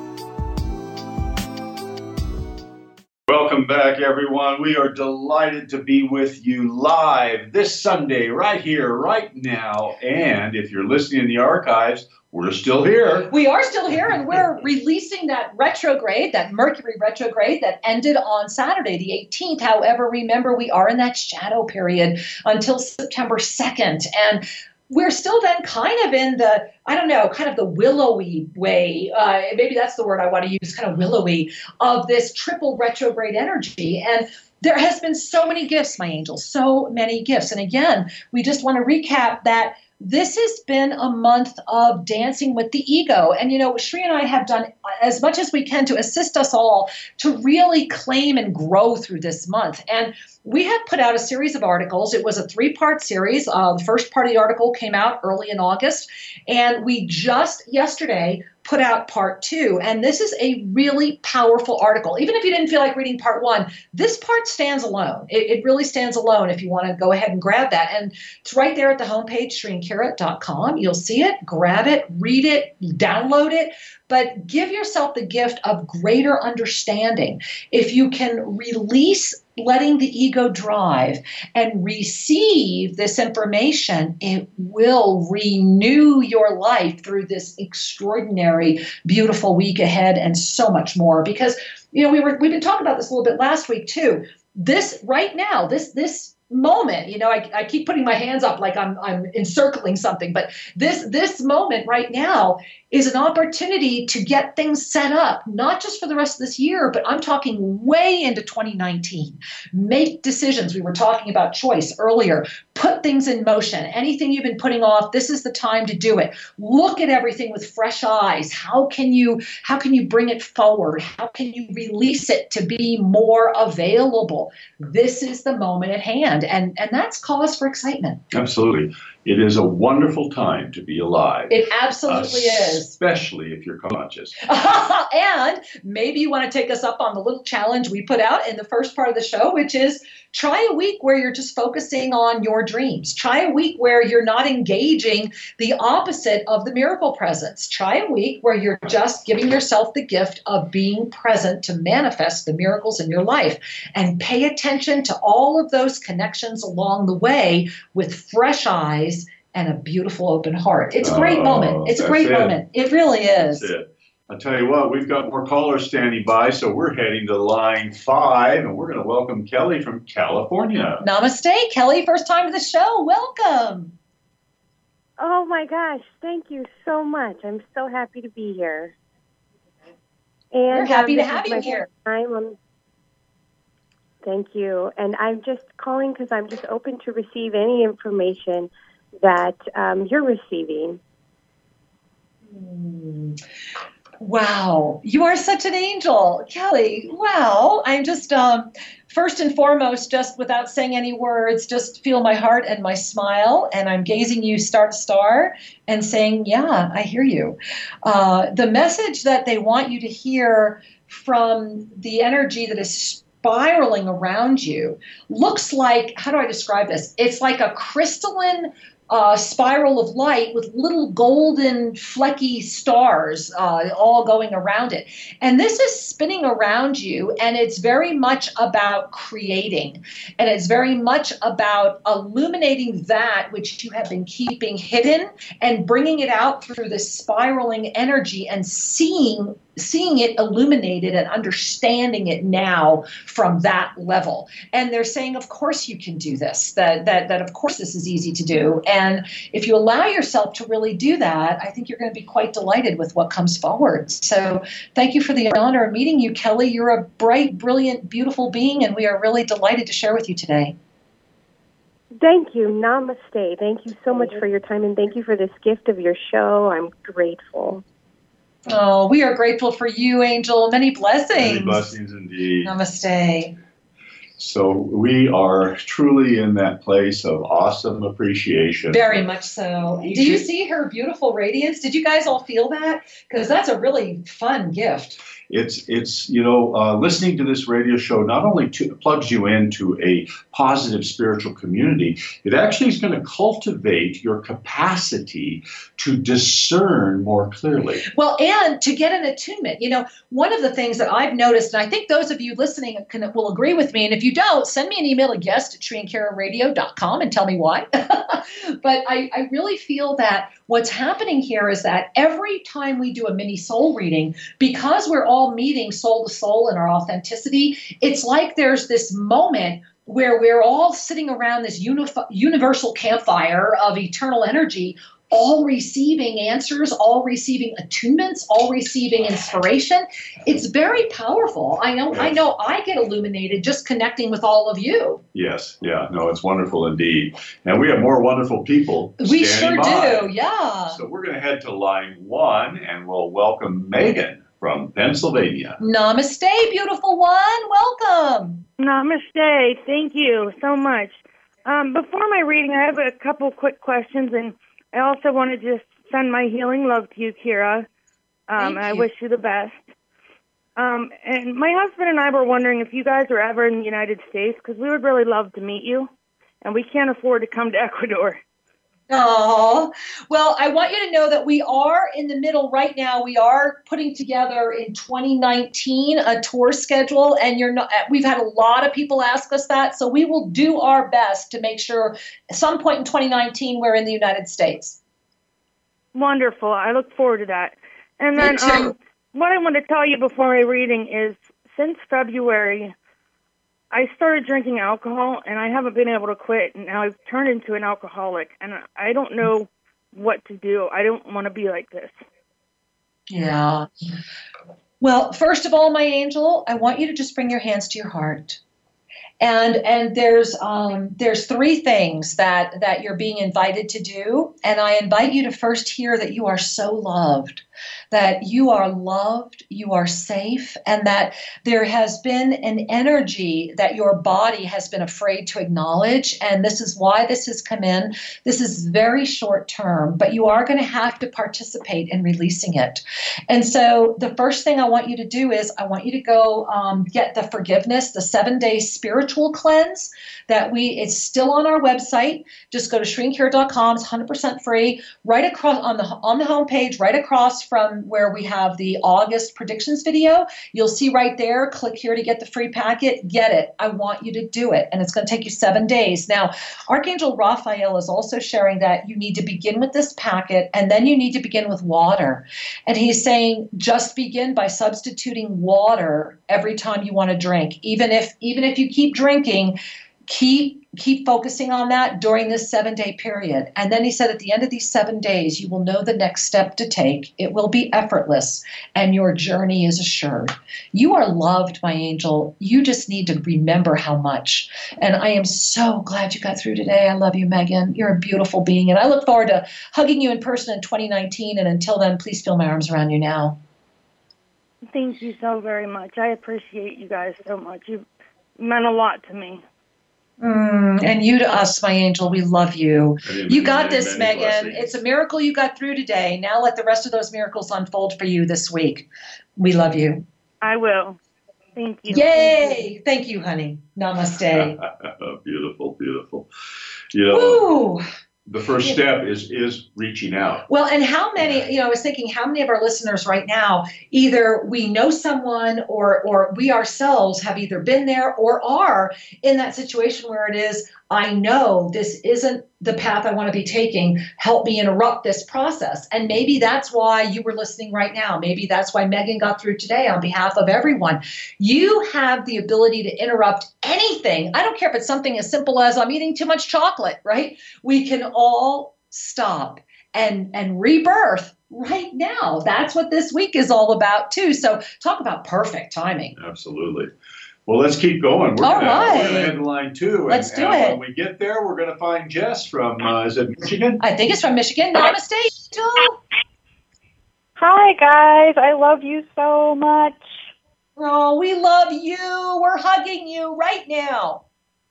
[SPEAKER 3] Welcome back, everyone. We are delighted to be with you live this Sunday, right here, right now. And if you're listening in the archives, we're still here.
[SPEAKER 2] We are still here, and we're releasing that retrograde, that Mercury retrograde that ended on Saturday, the eighteenth. However, remember, we are in that shadow period until September second. And we're still then kind of in the, I don't know, kind of the willowy way, uh, maybe that's the word I want to use, kind of willowy, of this triple retrograde energy. And there has been so many gifts, my angels, so many gifts. And again, we just want to recap that this has been a month of dancing with the ego. And, you know, Sri and I have done as much as we can to assist us all to really claim and grow through this month. And we have put out a series of articles. It was a three-part series. Uh, the first part of the article came out early in August. And we just yesterday put out part two. And this is a really powerful article. Even if you didn't feel like reading part one, this part stands alone. It, it really stands alone if you want to go ahead and grab that. And it's right there at the homepage, Sri and Kira dot com. You'll see it, grab it, read it, download it. But give yourself the gift of greater understanding. If you can release letting the ego drive and receive this information, it will renew your life through this extraordinary, beautiful week ahead and so much more. Because, you know, we were, we've been talking about this a little bit last week too. This right now, this, this, moment, you know, I, I keep putting my hands up like I'm I'm encircling something, but this this moment right now is an opportunity to get things set up, not just for the rest of this year, but I'm talking way into twenty nineteen. Make decisions. We were talking about choice earlier. Put things in motion. Anything you've been putting off, this is the time to do it. Look at everything with fresh eyes. How can you how can you bring it forward? How can you release it to be more available? This is the moment at hand. And, and that's cause for excitement.
[SPEAKER 3] Absolutely. It is a wonderful time to be alive.
[SPEAKER 2] It absolutely is.
[SPEAKER 3] Especially if you're conscious.
[SPEAKER 2] And maybe you want to take us up on the little challenge we put out in the first part of the show, which is try a week where you're just focusing on your dreams. Try a week where you're not engaging the opposite of the miracle presence. Try a week where you're just giving yourself the gift of being present to manifest the miracles in your life. And pay attention to all of those connections along the way with fresh eyes and a beautiful open heart. It's a great oh, moment. It's a great it. moment. It really is.
[SPEAKER 3] That's it. I'll tell you what, we've got more callers standing by, so we're heading to line five, and we're going to welcome Kelly from California.
[SPEAKER 2] Namaste, Kelly. First time to the show. Welcome.
[SPEAKER 6] Oh, my gosh. Thank you so much. I'm so happy to be here. And
[SPEAKER 2] We're happy
[SPEAKER 6] um,
[SPEAKER 2] to
[SPEAKER 6] this
[SPEAKER 2] have
[SPEAKER 6] is
[SPEAKER 2] you
[SPEAKER 6] my
[SPEAKER 2] here.
[SPEAKER 6] first time on- Thank you. And I'm just calling because I'm just open to receive any information that um, you're receiving.
[SPEAKER 2] Mm. Wow, you are such an angel, Kelly. Wow, I'm just, um, first and foremost, just without saying any words, just feel my heart and my smile, and I'm gazing you star to star and saying, yeah, I hear you. Uh, the message that they want you to hear from the energy that is spiraling around you looks like, how do I describe this? It's like a crystalline Uh, spiral of light with little golden flecky stars uh, all going around it. And this is spinning around you, and it's very much about creating. And it's very much about illuminating that which you have been keeping hidden and bringing it out through this spiraling energy and seeing seeing it illuminated and understanding it now from that level. And they're saying, of course you can do this, that, that, that of course this is easy to do. And if you allow yourself to really do that, I think you're going to be quite delighted with what comes forward. So thank you for the honor of meeting you, Kelly. You're a bright, brilliant, beautiful being, and we are really delighted to share with you today.
[SPEAKER 6] Thank you. Namaste. Thank you so much for your time, and thank you for this gift of your show. I'm grateful.
[SPEAKER 2] Oh, we are grateful for you, Angel. Many blessings.
[SPEAKER 3] Many blessings indeed.
[SPEAKER 2] Namaste.
[SPEAKER 3] So we are truly in that place of awesome appreciation.
[SPEAKER 2] Very much so. Do you see her beautiful radiance? Did you guys all feel that? Because that's a really fun gift.
[SPEAKER 3] It's, it's you know, uh, listening to this radio show not only to, plugs you into a positive spiritual community, it actually is going to cultivate your capacity to discern more clearly.
[SPEAKER 2] Well, and to get an attunement. You know, one of the things that I've noticed, and I think those of you listening can, will agree with me, and if you don't, send me an email at guest at Sri and Kara Radio dot com and tell me why. But I, I really feel that what's happening here is that every time we do a mini soul reading, because we're all meeting soul to soul in our authenticity, it's like there's this moment where we're all sitting around this unif- universal campfire of eternal energy, all receiving answers, all receiving attunements, all receiving inspiration. It's very powerful. I know, yes. I know I get illuminated just connecting with all of you.
[SPEAKER 3] Yes, yeah, no, it's wonderful indeed. And we have more wonderful people
[SPEAKER 2] We sure
[SPEAKER 3] by.
[SPEAKER 2] do, yeah.
[SPEAKER 3] So we're going to head to line one, and we'll welcome Megan from Pennsylvania.
[SPEAKER 2] Namaste, beautiful one. Welcome.
[SPEAKER 7] Namaste. Thank you so much. Um, before my reading, I have a couple quick questions, and I also want to just send my healing love to you, Kira. Um, and I wish you the best. Um, and my husband and I were wondering if you guys are ever in the United States, because we would really love to meet you, and we can't afford to come to Ecuador.
[SPEAKER 2] Oh, well, I want you to know that we are in the middle right now. We are putting together in twenty nineteen a tour schedule, and you're not, we've had a lot of people ask us that. So we will do our best to make sure at some point in twenty nineteen we're in the United States.
[SPEAKER 7] Wonderful. I look forward to that. And then um, what I want to tell you before my reading is since February, I started drinking alcohol, and I haven't been able to quit, and now I've turned into an alcoholic, and I don't know what to do. I don't want to be like this.
[SPEAKER 2] Yeah. Well, first of all, my angel, I want you to just bring your hands to your heart. And and there's um, there's three things that, that you're being invited to do, and I invite you to first hear that you are so loved, that you are loved, you are safe, and that there has been an energy that your body has been afraid to acknowledge, and this is why this has come in. This is very short term, but you are going to have to participate in releasing it. And so the first thing I want you to do is I want you to go um, get the forgiveness, the seven-day spiritual cleanse that we, it's still on our website. Just go to Sri and Kara dot com. It's one hundred percent free. Right across on the on the homepage, right across from where we have the August predictions video, you'll see right there, click here to get the free packet. Get it. I want you to do it. And it's going to take you seven days. Now, Archangel Raphael is also sharing that you need to begin with this packet, and then you need to begin with water. And he's saying just begin by substituting water every time you want to drink. Even if even if you keep drinking, keep keep focusing on that during this seven-day period. And then he said at the end of these seven days, you will know the next step to take. It will be effortless, and your journey is assured. You are loved, my angel. You just need to remember how much. And I am so glad you got through today. I love you, Megan. You're a beautiful being, and I look forward to hugging you in person in twenty nineteen. And until then, please feel my arms around you now.
[SPEAKER 7] Thank you so very much. I appreciate you guys so much. You've meant a lot to me.
[SPEAKER 2] Mm, and you to us, my angel, we love you.
[SPEAKER 3] Many,
[SPEAKER 2] You got
[SPEAKER 3] many,
[SPEAKER 2] this,
[SPEAKER 3] many
[SPEAKER 2] Megan.
[SPEAKER 3] blessings.
[SPEAKER 2] It's a miracle you got through today. Now let the rest of those miracles unfold for you this week. We love you.
[SPEAKER 7] I will. Thank you.
[SPEAKER 2] Yay! Thank you, honey. Namaste.
[SPEAKER 3] Beautiful, beautiful. You know,
[SPEAKER 2] Woo!
[SPEAKER 3] the first step is is reaching out.
[SPEAKER 2] Well, and how many, you know, I was thinking how many of our listeners right now, either we know someone or or we ourselves have either been there or are in that situation where it is, I know this isn't the path I want to be taking. Help me interrupt this process. And maybe that's why you were listening right now. Maybe that's why Megan got through today on behalf of everyone. You have the ability to interrupt anything. I don't care if it's something as simple as I'm eating too much chocolate, right? We can all stop and, and rebirth right now. That's what this week is all about too. So talk about perfect timing.
[SPEAKER 3] Absolutely. Well, let's keep going. We're
[SPEAKER 2] All
[SPEAKER 3] gonna,
[SPEAKER 2] right.
[SPEAKER 3] We're gonna head to line two. And,
[SPEAKER 2] Let's do
[SPEAKER 3] and
[SPEAKER 2] it.
[SPEAKER 3] When we get there, we're gonna find Jess from uh, is it Michigan?
[SPEAKER 2] I think it's from Michigan. Namaste, Angel.
[SPEAKER 8] Hi, guys. I love you so much.
[SPEAKER 2] Oh, we love you. We're hugging you right now.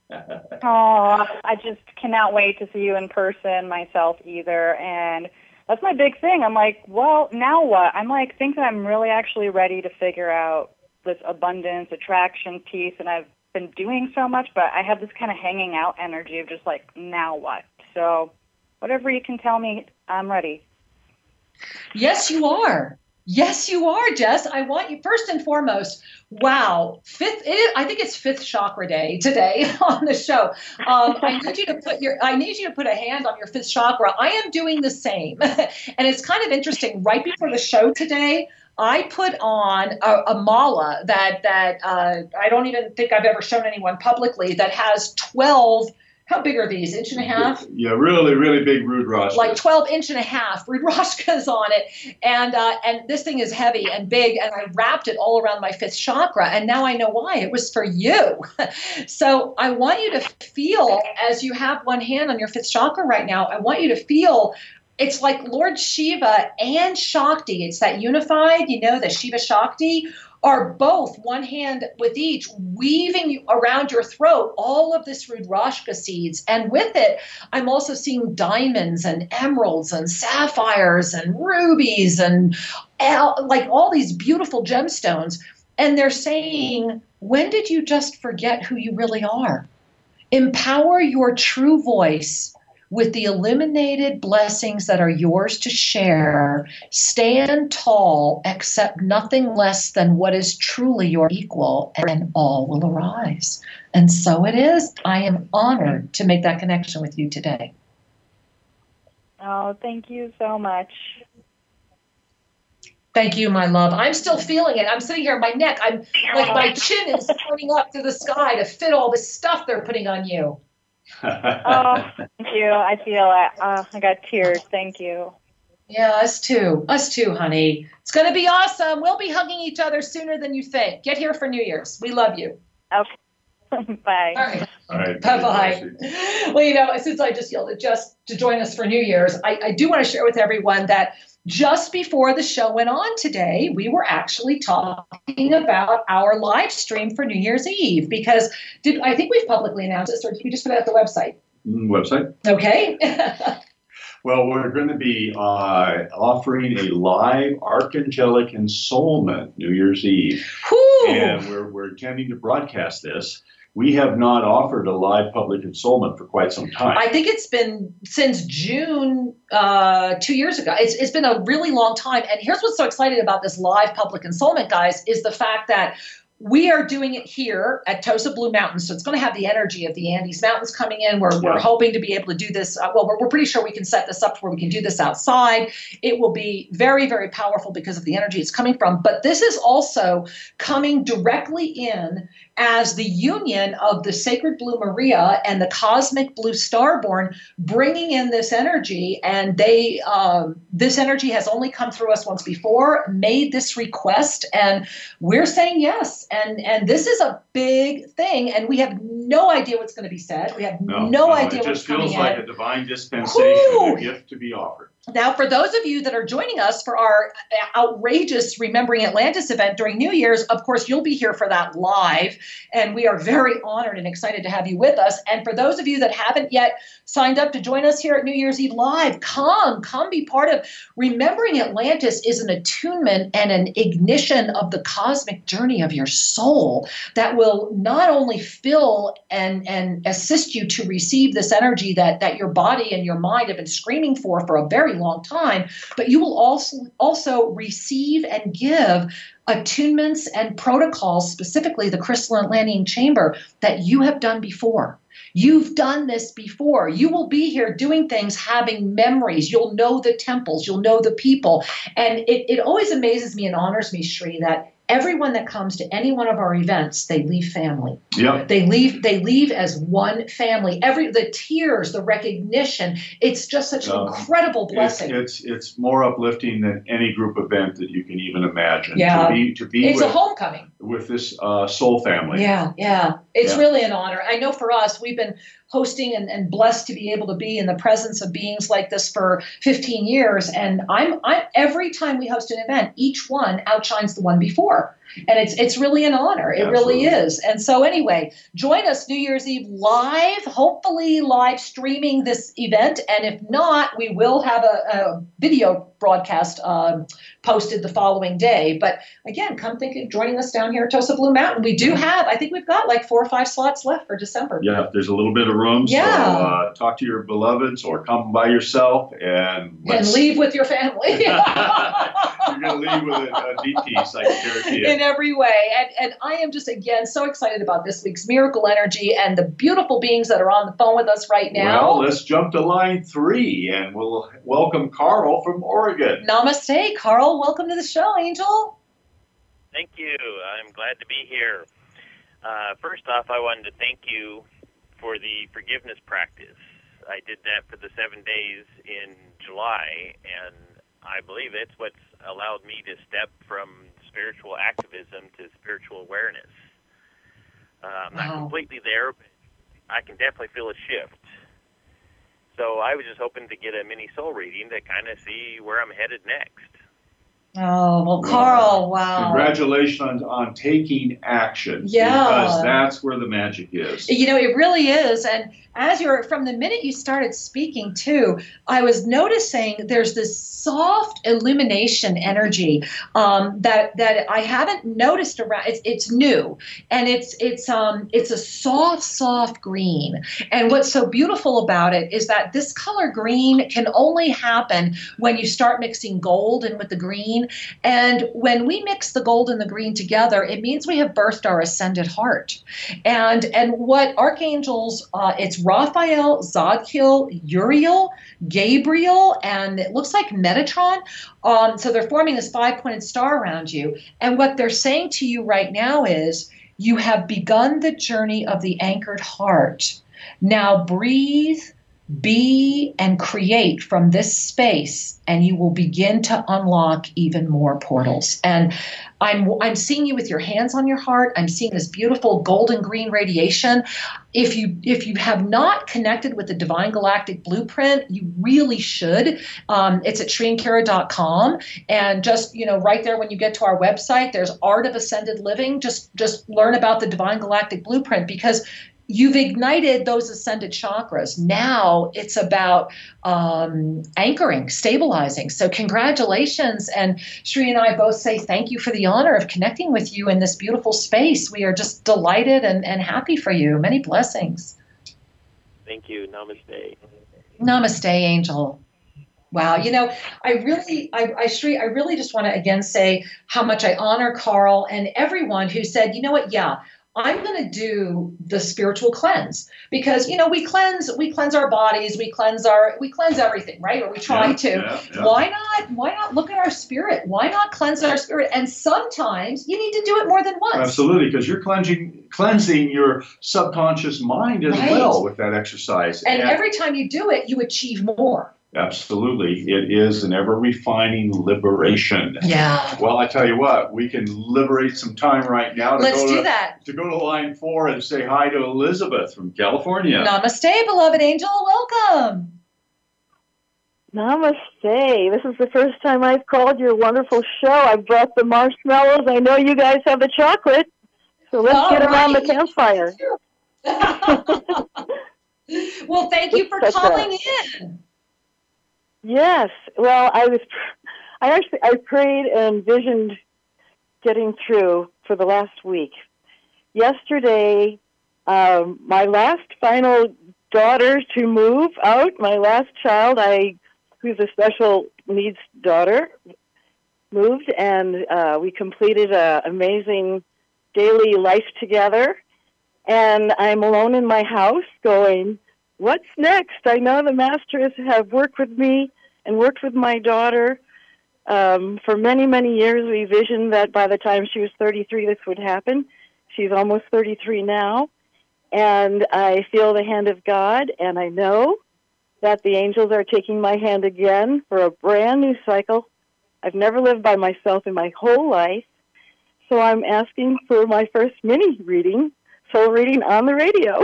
[SPEAKER 8] Oh, I just cannot wait to see you in person myself either. And that's my big thing. I'm like, well, now what? I'm like, think that I'm really actually ready to figure out this abundance, attraction piece, and I've been doing so much, but I have this kind of hanging out energy of just like, now what? So whatever you can tell me, I'm ready.
[SPEAKER 2] Yes, you are. Yes, you are, Jess. I want you, first and foremost, wow, fifth, it is, I think it's fifth chakra day today on the show. Um, I need you to put your, I need you to put a hand on your fifth chakra. I am doing the same. And it's kind of interesting. Right before the show today, I put on a, a mala that, that uh, I don't even think I've ever shown anyone publicly that has twelve. How big are these? Inch and a half?
[SPEAKER 3] Yeah, really, really big Rudrashka.
[SPEAKER 2] Like twelve inch and a half Rudrashkas on it. And uh, and this thing is heavy and big. And I wrapped it all around my fifth chakra. And now I know why. It was for you. So I want you to feel, as you have one hand on your fifth chakra right now, I want you to feel it's like Lord Shiva and Shakti. It's that unified, you know, the Shiva Shakti are both, one hand with each, weaving around your throat all of this Rudrashka seeds. And with it, I'm also seeing diamonds and emeralds and sapphires and rubies and like all these beautiful gemstones. And they're saying, when did you just forget who you really are? Empower your true voice with the illuminated blessings that are yours to share. Stand tall, accept nothing less than what is truly your equal, and all will arise. And so it is. I am honored to make that connection with you today.
[SPEAKER 8] Oh, thank you so much.
[SPEAKER 2] Thank you, my love. I'm still feeling it. I'm sitting here, my neck, I'm like my chin is pointing up to the sky to fit all this stuff they're putting on you.
[SPEAKER 8] Oh, thank you. I feel it. Uh, I got tears. Thank you.
[SPEAKER 2] Yeah, us too. Us too, honey. It's going to be awesome. We'll be hugging each other sooner than you think. Get here for New Year's. We love you.
[SPEAKER 8] Okay. Bye.
[SPEAKER 2] All right.
[SPEAKER 3] All right.
[SPEAKER 2] Bye-bye. Well, you know, since I just yelled at Jess to join us for New Year's, I, I do want to share with everyone that just before the show went on today, we were actually talking about our live stream for New Year's Eve because did I think we've publicly announced this, or did we just put it at the website?
[SPEAKER 3] Mm, website.
[SPEAKER 2] Okay.
[SPEAKER 3] Well, we're going to be uh, offering a live Archangelic Ensoulment New Year's Eve.
[SPEAKER 2] Whew.
[SPEAKER 3] And we're, we're intending to broadcast this. We have not offered a live public ensoulment for quite some time.
[SPEAKER 2] I think it's been since June uh, two years ago. It's, it's been a really long time. And here's what's so exciting about this live public ensoulment, guys, is the fact that we are doing it here at Tosa Blue Mountains. So it's going to have the energy of the Andes Mountains coming in. We're, we're
[SPEAKER 3] Yeah.
[SPEAKER 2] hoping to be able to do this. Uh, well, we're, we're pretty sure we can set this up where we can do this outside. It will be very, very powerful because of the energy it's coming from. But this is also coming directly in as the union of the sacred blue Maria and the cosmic blue Starborn, bringing in this energy. And they, um, this energy has only come through us once before, made this request, and we're saying yes. And and this is a big thing, and we have no idea what's going to be said. We have no,
[SPEAKER 3] no, no
[SPEAKER 2] idea
[SPEAKER 3] what's coming in. It just feels like
[SPEAKER 2] in.
[SPEAKER 3] a divine dispensation,
[SPEAKER 2] Ooh.
[SPEAKER 3] a gift to be offered.
[SPEAKER 2] Now, for those of you that are joining us for our outrageous Remembering Atlantis event during New Year's, of course, you'll be here for that live, and we are very honored and excited to have you with us. And for those of you that haven't yet signed up to join us here at New Year's Eve Live, come, come be part of Remembering Atlantis is an attunement and an ignition of the cosmic journey of your soul that will not only fill and, and assist you to receive this energy that, that your body and your mind have been screaming for for a very long time, but you will also also receive and give attunements and protocols, specifically the Crystal Atlantean Chamber, that you have done before. You've done this before. You will be here doing things, having memories. You'll know the temples. You'll know the people. And it, it always amazes me and honors me, Sri, that everyone that comes to any one of our events, they leave family.
[SPEAKER 3] Yep.
[SPEAKER 2] They leave they leave as one family. Every the tears, the recognition, it's just such an
[SPEAKER 3] Uh,
[SPEAKER 2] incredible blessing.
[SPEAKER 3] It's, it's it's more uplifting than any group event that you can even imagine.
[SPEAKER 2] Yeah.
[SPEAKER 3] To be to be
[SPEAKER 2] It's
[SPEAKER 3] with,
[SPEAKER 2] a homecoming.
[SPEAKER 3] with this uh, soul family.
[SPEAKER 2] Yeah, yeah. It's
[SPEAKER 3] Yeah.
[SPEAKER 2] really an honor. I know for us, we've been hosting and, and blessed to be able to be in the presence of beings like this for fifteen years. And I'm, I'm every time we host an event, each one outshines the one before. And it's it's really an honor. It
[SPEAKER 3] Absolutely.
[SPEAKER 2] really is. And so anyway, join us New Year's Eve live, hopefully live streaming this event. And if not, we will have a, a video broadcast um, posted the following day. But again, come think of joining us down here at Tosa Blue Mountain. We do have, I think we've got like four or five slots left for December.
[SPEAKER 3] Yeah, there's a little bit of room.
[SPEAKER 2] Yeah.
[SPEAKER 3] So uh, talk to your beloveds or come by yourself and
[SPEAKER 2] And leave with your family.
[SPEAKER 3] You're going to leave with a, a deep peace, I can guarantee it.
[SPEAKER 2] In every way. And, and I am just, again, so excited about this week's Miracle Energy and the beautiful beings that are on the phone with us right now.
[SPEAKER 3] Well, let's jump to line three, and we'll welcome Carl from Oregon.
[SPEAKER 2] Namaste, Carl. Welcome to the show, Angel.
[SPEAKER 9] Thank you. I'm glad to be here. Uh, first off, I wanted to thank you for the forgiveness practice. I did that for the seven days in July, and I believe it's what's allowed me to step from spiritual activism to spiritual awareness. Uh, I'm not
[SPEAKER 2] Wow.
[SPEAKER 9] completely there, but I can definitely feel a shift. So I was just hoping to get a mini soul reading to kind of see where I'm headed next.
[SPEAKER 2] Oh, well, Carl, wow.
[SPEAKER 3] Congratulations on, on taking action.
[SPEAKER 2] Yeah.
[SPEAKER 3] Because that's where the magic is.
[SPEAKER 2] You know, it really is. And as you're, from the minute you started speaking too, I was noticing there's this soft illumination energy um, that that I haven't noticed around. It's it's new, and it's it's um it's a soft, soft green. And what's so beautiful about it is that this color green can only happen when you start mixing gold in with the green. And when we mix the gold and the green together, it means we have birthed our ascended heart. And and what archangels, uh, it's Raphael, Zadkiel, Uriel, Gabriel, and it looks like Metatron. Um, so they're forming this five-pointed star around you. And what they're saying to you right now is, you have begun the journey of the anchored heart. Now breathe, be, and create from this space, and you will begin to unlock even more portals. And I'm I'm seeing you with your hands on your heart. I'm seeing this beautiful golden green radiation. If you if you have not connected with the Divine Galactic Blueprint, you really should. Um, it's at Sri and Kira dot com, and just you know right there when you get to our website, there's Art of Ascended Living. Just just learn about the Divine Galactic Blueprint, because you've ignited those ascended chakras. Now it's about um, anchoring, stabilizing. So congratulations. And Sri and I both say thank you for the honor of connecting with you in this beautiful space. We are just delighted and, and happy for you. Many blessings.
[SPEAKER 9] Thank you. Namaste.
[SPEAKER 2] Namaste, Angel. Wow. You know, I really, I, I, Sri, I really just want to again say how much I honor Carl and everyone who said, you know what, yeah, I'm going to do the spiritual cleanse because, you know, we cleanse, we cleanse our bodies, we cleanse our, we cleanse everything, right? Or we try
[SPEAKER 3] yeah,
[SPEAKER 2] to.
[SPEAKER 3] Yeah, yeah.
[SPEAKER 2] Why not, why not look at our spirit? Why not cleanse our spirit? And sometimes you need to do it more than once.
[SPEAKER 3] Absolutely, because you're cleansing, cleansing your subconscious mind as
[SPEAKER 2] right.
[SPEAKER 3] well with that exercise.
[SPEAKER 2] And, and every time you do it, you achieve more.
[SPEAKER 3] Absolutely. It is an ever-refining liberation.
[SPEAKER 2] Yeah.
[SPEAKER 3] Well, I tell you what, we can liberate some time right now to,
[SPEAKER 2] Let's
[SPEAKER 3] go,
[SPEAKER 2] do
[SPEAKER 3] to,
[SPEAKER 2] that.
[SPEAKER 3] to go to line four and say hi to Elizabeth from California.
[SPEAKER 2] Namaste, beloved angel. Welcome.
[SPEAKER 10] Namaste. This is the first time I've called your wonderful show. I brought the marshmallows. I know you guys have the chocolate. So let's
[SPEAKER 2] All
[SPEAKER 10] get
[SPEAKER 2] right.
[SPEAKER 10] around the campfire.
[SPEAKER 2] Well, thank you for
[SPEAKER 10] Such
[SPEAKER 2] calling
[SPEAKER 10] a,
[SPEAKER 2] in.
[SPEAKER 10] Yes. Well, I was, I actually, I prayed and envisioned getting through for the last week. Yesterday, um, my last final daughter to move out, my last child, I, who's a special needs daughter, moved, and uh, we completed an amazing daily life together. And I'm alone in my house going, what's next? I know the masters have worked with me and worked with my daughter um, for many, many years. We visioned that by the time she was thirty-three, this would happen. She's almost thirty-three now. And I feel the hand of God, and I know that the angels are taking my hand again for a brand new cycle. I've never lived by myself in my whole life. So I'm asking for my first mini reading, soul reading on the radio.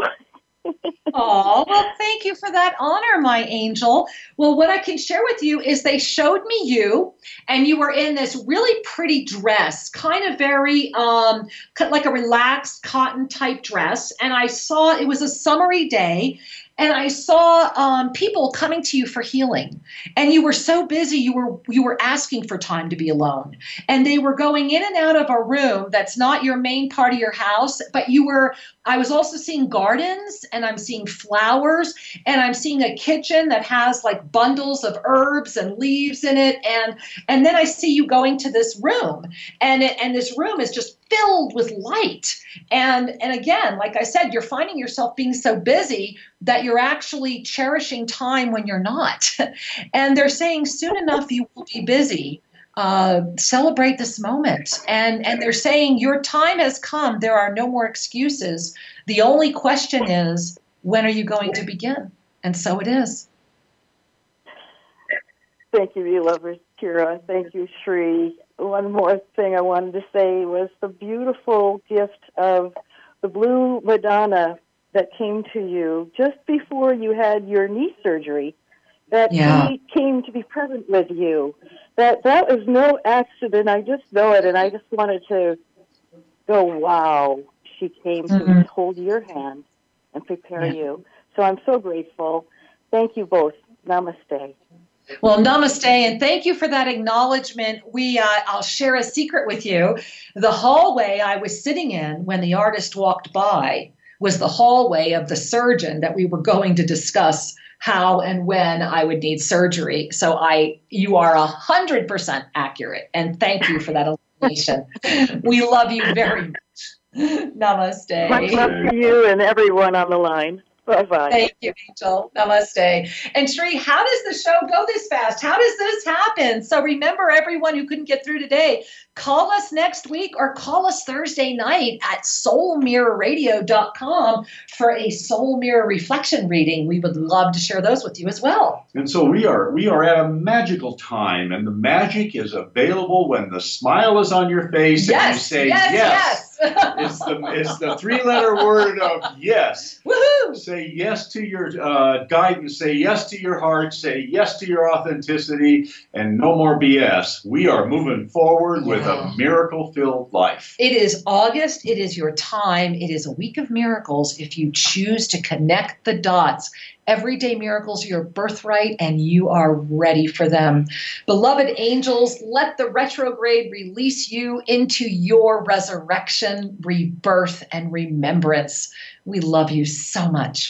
[SPEAKER 2] Oh, well, thank you for that honor, my angel. Well, what I can share with you is they showed me you, and you were in this really pretty dress, kind of very um, like a relaxed cotton type dress. And I saw it was a summery day. And I saw um, people coming to you for healing, and you were so busy. You were you were asking for time to be alone, and they were going in and out of a room that's not your main part of your house. But you were. I was also seeing gardens, and I'm seeing flowers, and I'm seeing a kitchen that has like bundles of herbs and leaves in it, and and then I see you going to this room, and it, and this room is just filled with light. And and again, like I said, you're finding yourself being so busy that you're actually cherishing time when you're not. And they're saying soon enough you will be busy. Uh, celebrate this moment. And, and they're saying your time has come. There are no more excuses. The only question is, when are you going to begin? And so it is.
[SPEAKER 10] Thank you, beloved Kira. Thank you, Sri. One more thing I wanted to say was the beautiful gift of the blue Madonna that came to you just before you had your knee surgery, that
[SPEAKER 2] yeah.
[SPEAKER 10] he came to be present with you. That that was no accident. I just know it, and I just wanted to go, wow, she came mm-hmm. to hold your hand and prepare yeah. you. So I'm so grateful. Thank you both. Namaste.
[SPEAKER 2] Well, namaste, and thank you for that acknowledgement. We, uh, I'll share a secret with you. The hallway I was sitting in when the artist walked by was the hallway of the surgeon that we were going to discuss how and when I would need surgery. So I, you are a hundred percent accurate, and thank you for that illumination. We love you very much. Namaste.
[SPEAKER 10] Much love to you and everyone on the line. Bye-bye.
[SPEAKER 2] Thank you, Angel. Namaste. And Sri, how does the show go this fast? How does this happen? So remember, everyone who couldn't get through today, call us next week or call us Thursday night at soul mirror radio dot com for a soul mirror reflection reading. We would love to share those with you as well.
[SPEAKER 3] And so we are we are at a magical time, and the magic is available when the smile is on your face
[SPEAKER 2] yes,
[SPEAKER 3] and you say
[SPEAKER 2] yes.
[SPEAKER 3] yes.
[SPEAKER 2] yes.
[SPEAKER 3] It's the it's the three-letter word of yes.
[SPEAKER 2] Woohoo!
[SPEAKER 3] Say yes to your uh, guidance. Say yes to your heart. Say yes to your authenticity, and no more B S. We are moving forward yeah. with a miracle-filled life.
[SPEAKER 2] It is August. It is your time. It is a week of miracles if you choose to connect the dots. Everyday miracles are your birthright, and you are ready for them. Beloved angels, let the retrograde release you into your resurrection, rebirth, and remembrance. We love you so much.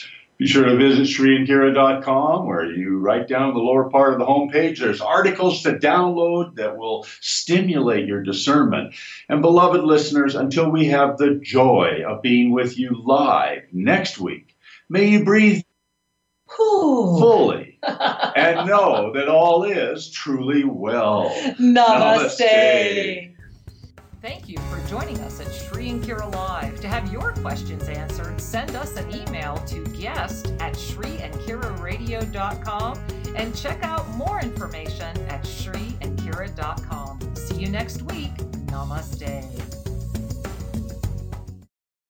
[SPEAKER 3] Be sure to visit Shri and Kira dot com, where you right down in the lower part of the homepage, there's articles to download that will stimulate your discernment. And beloved listeners, until we have the joy of being with you live next week, may you breathe
[SPEAKER 2] Ooh.
[SPEAKER 3] fully and know that all is truly well.
[SPEAKER 2] Namaste.
[SPEAKER 3] Namaste.
[SPEAKER 5] Thank you for joining us at Shri and Kira Live. To have your questions answered, send us an email to guest at Shri and Kira Radio dot com and check out more information at Shri and Kira dot com. See you next week. Namaste.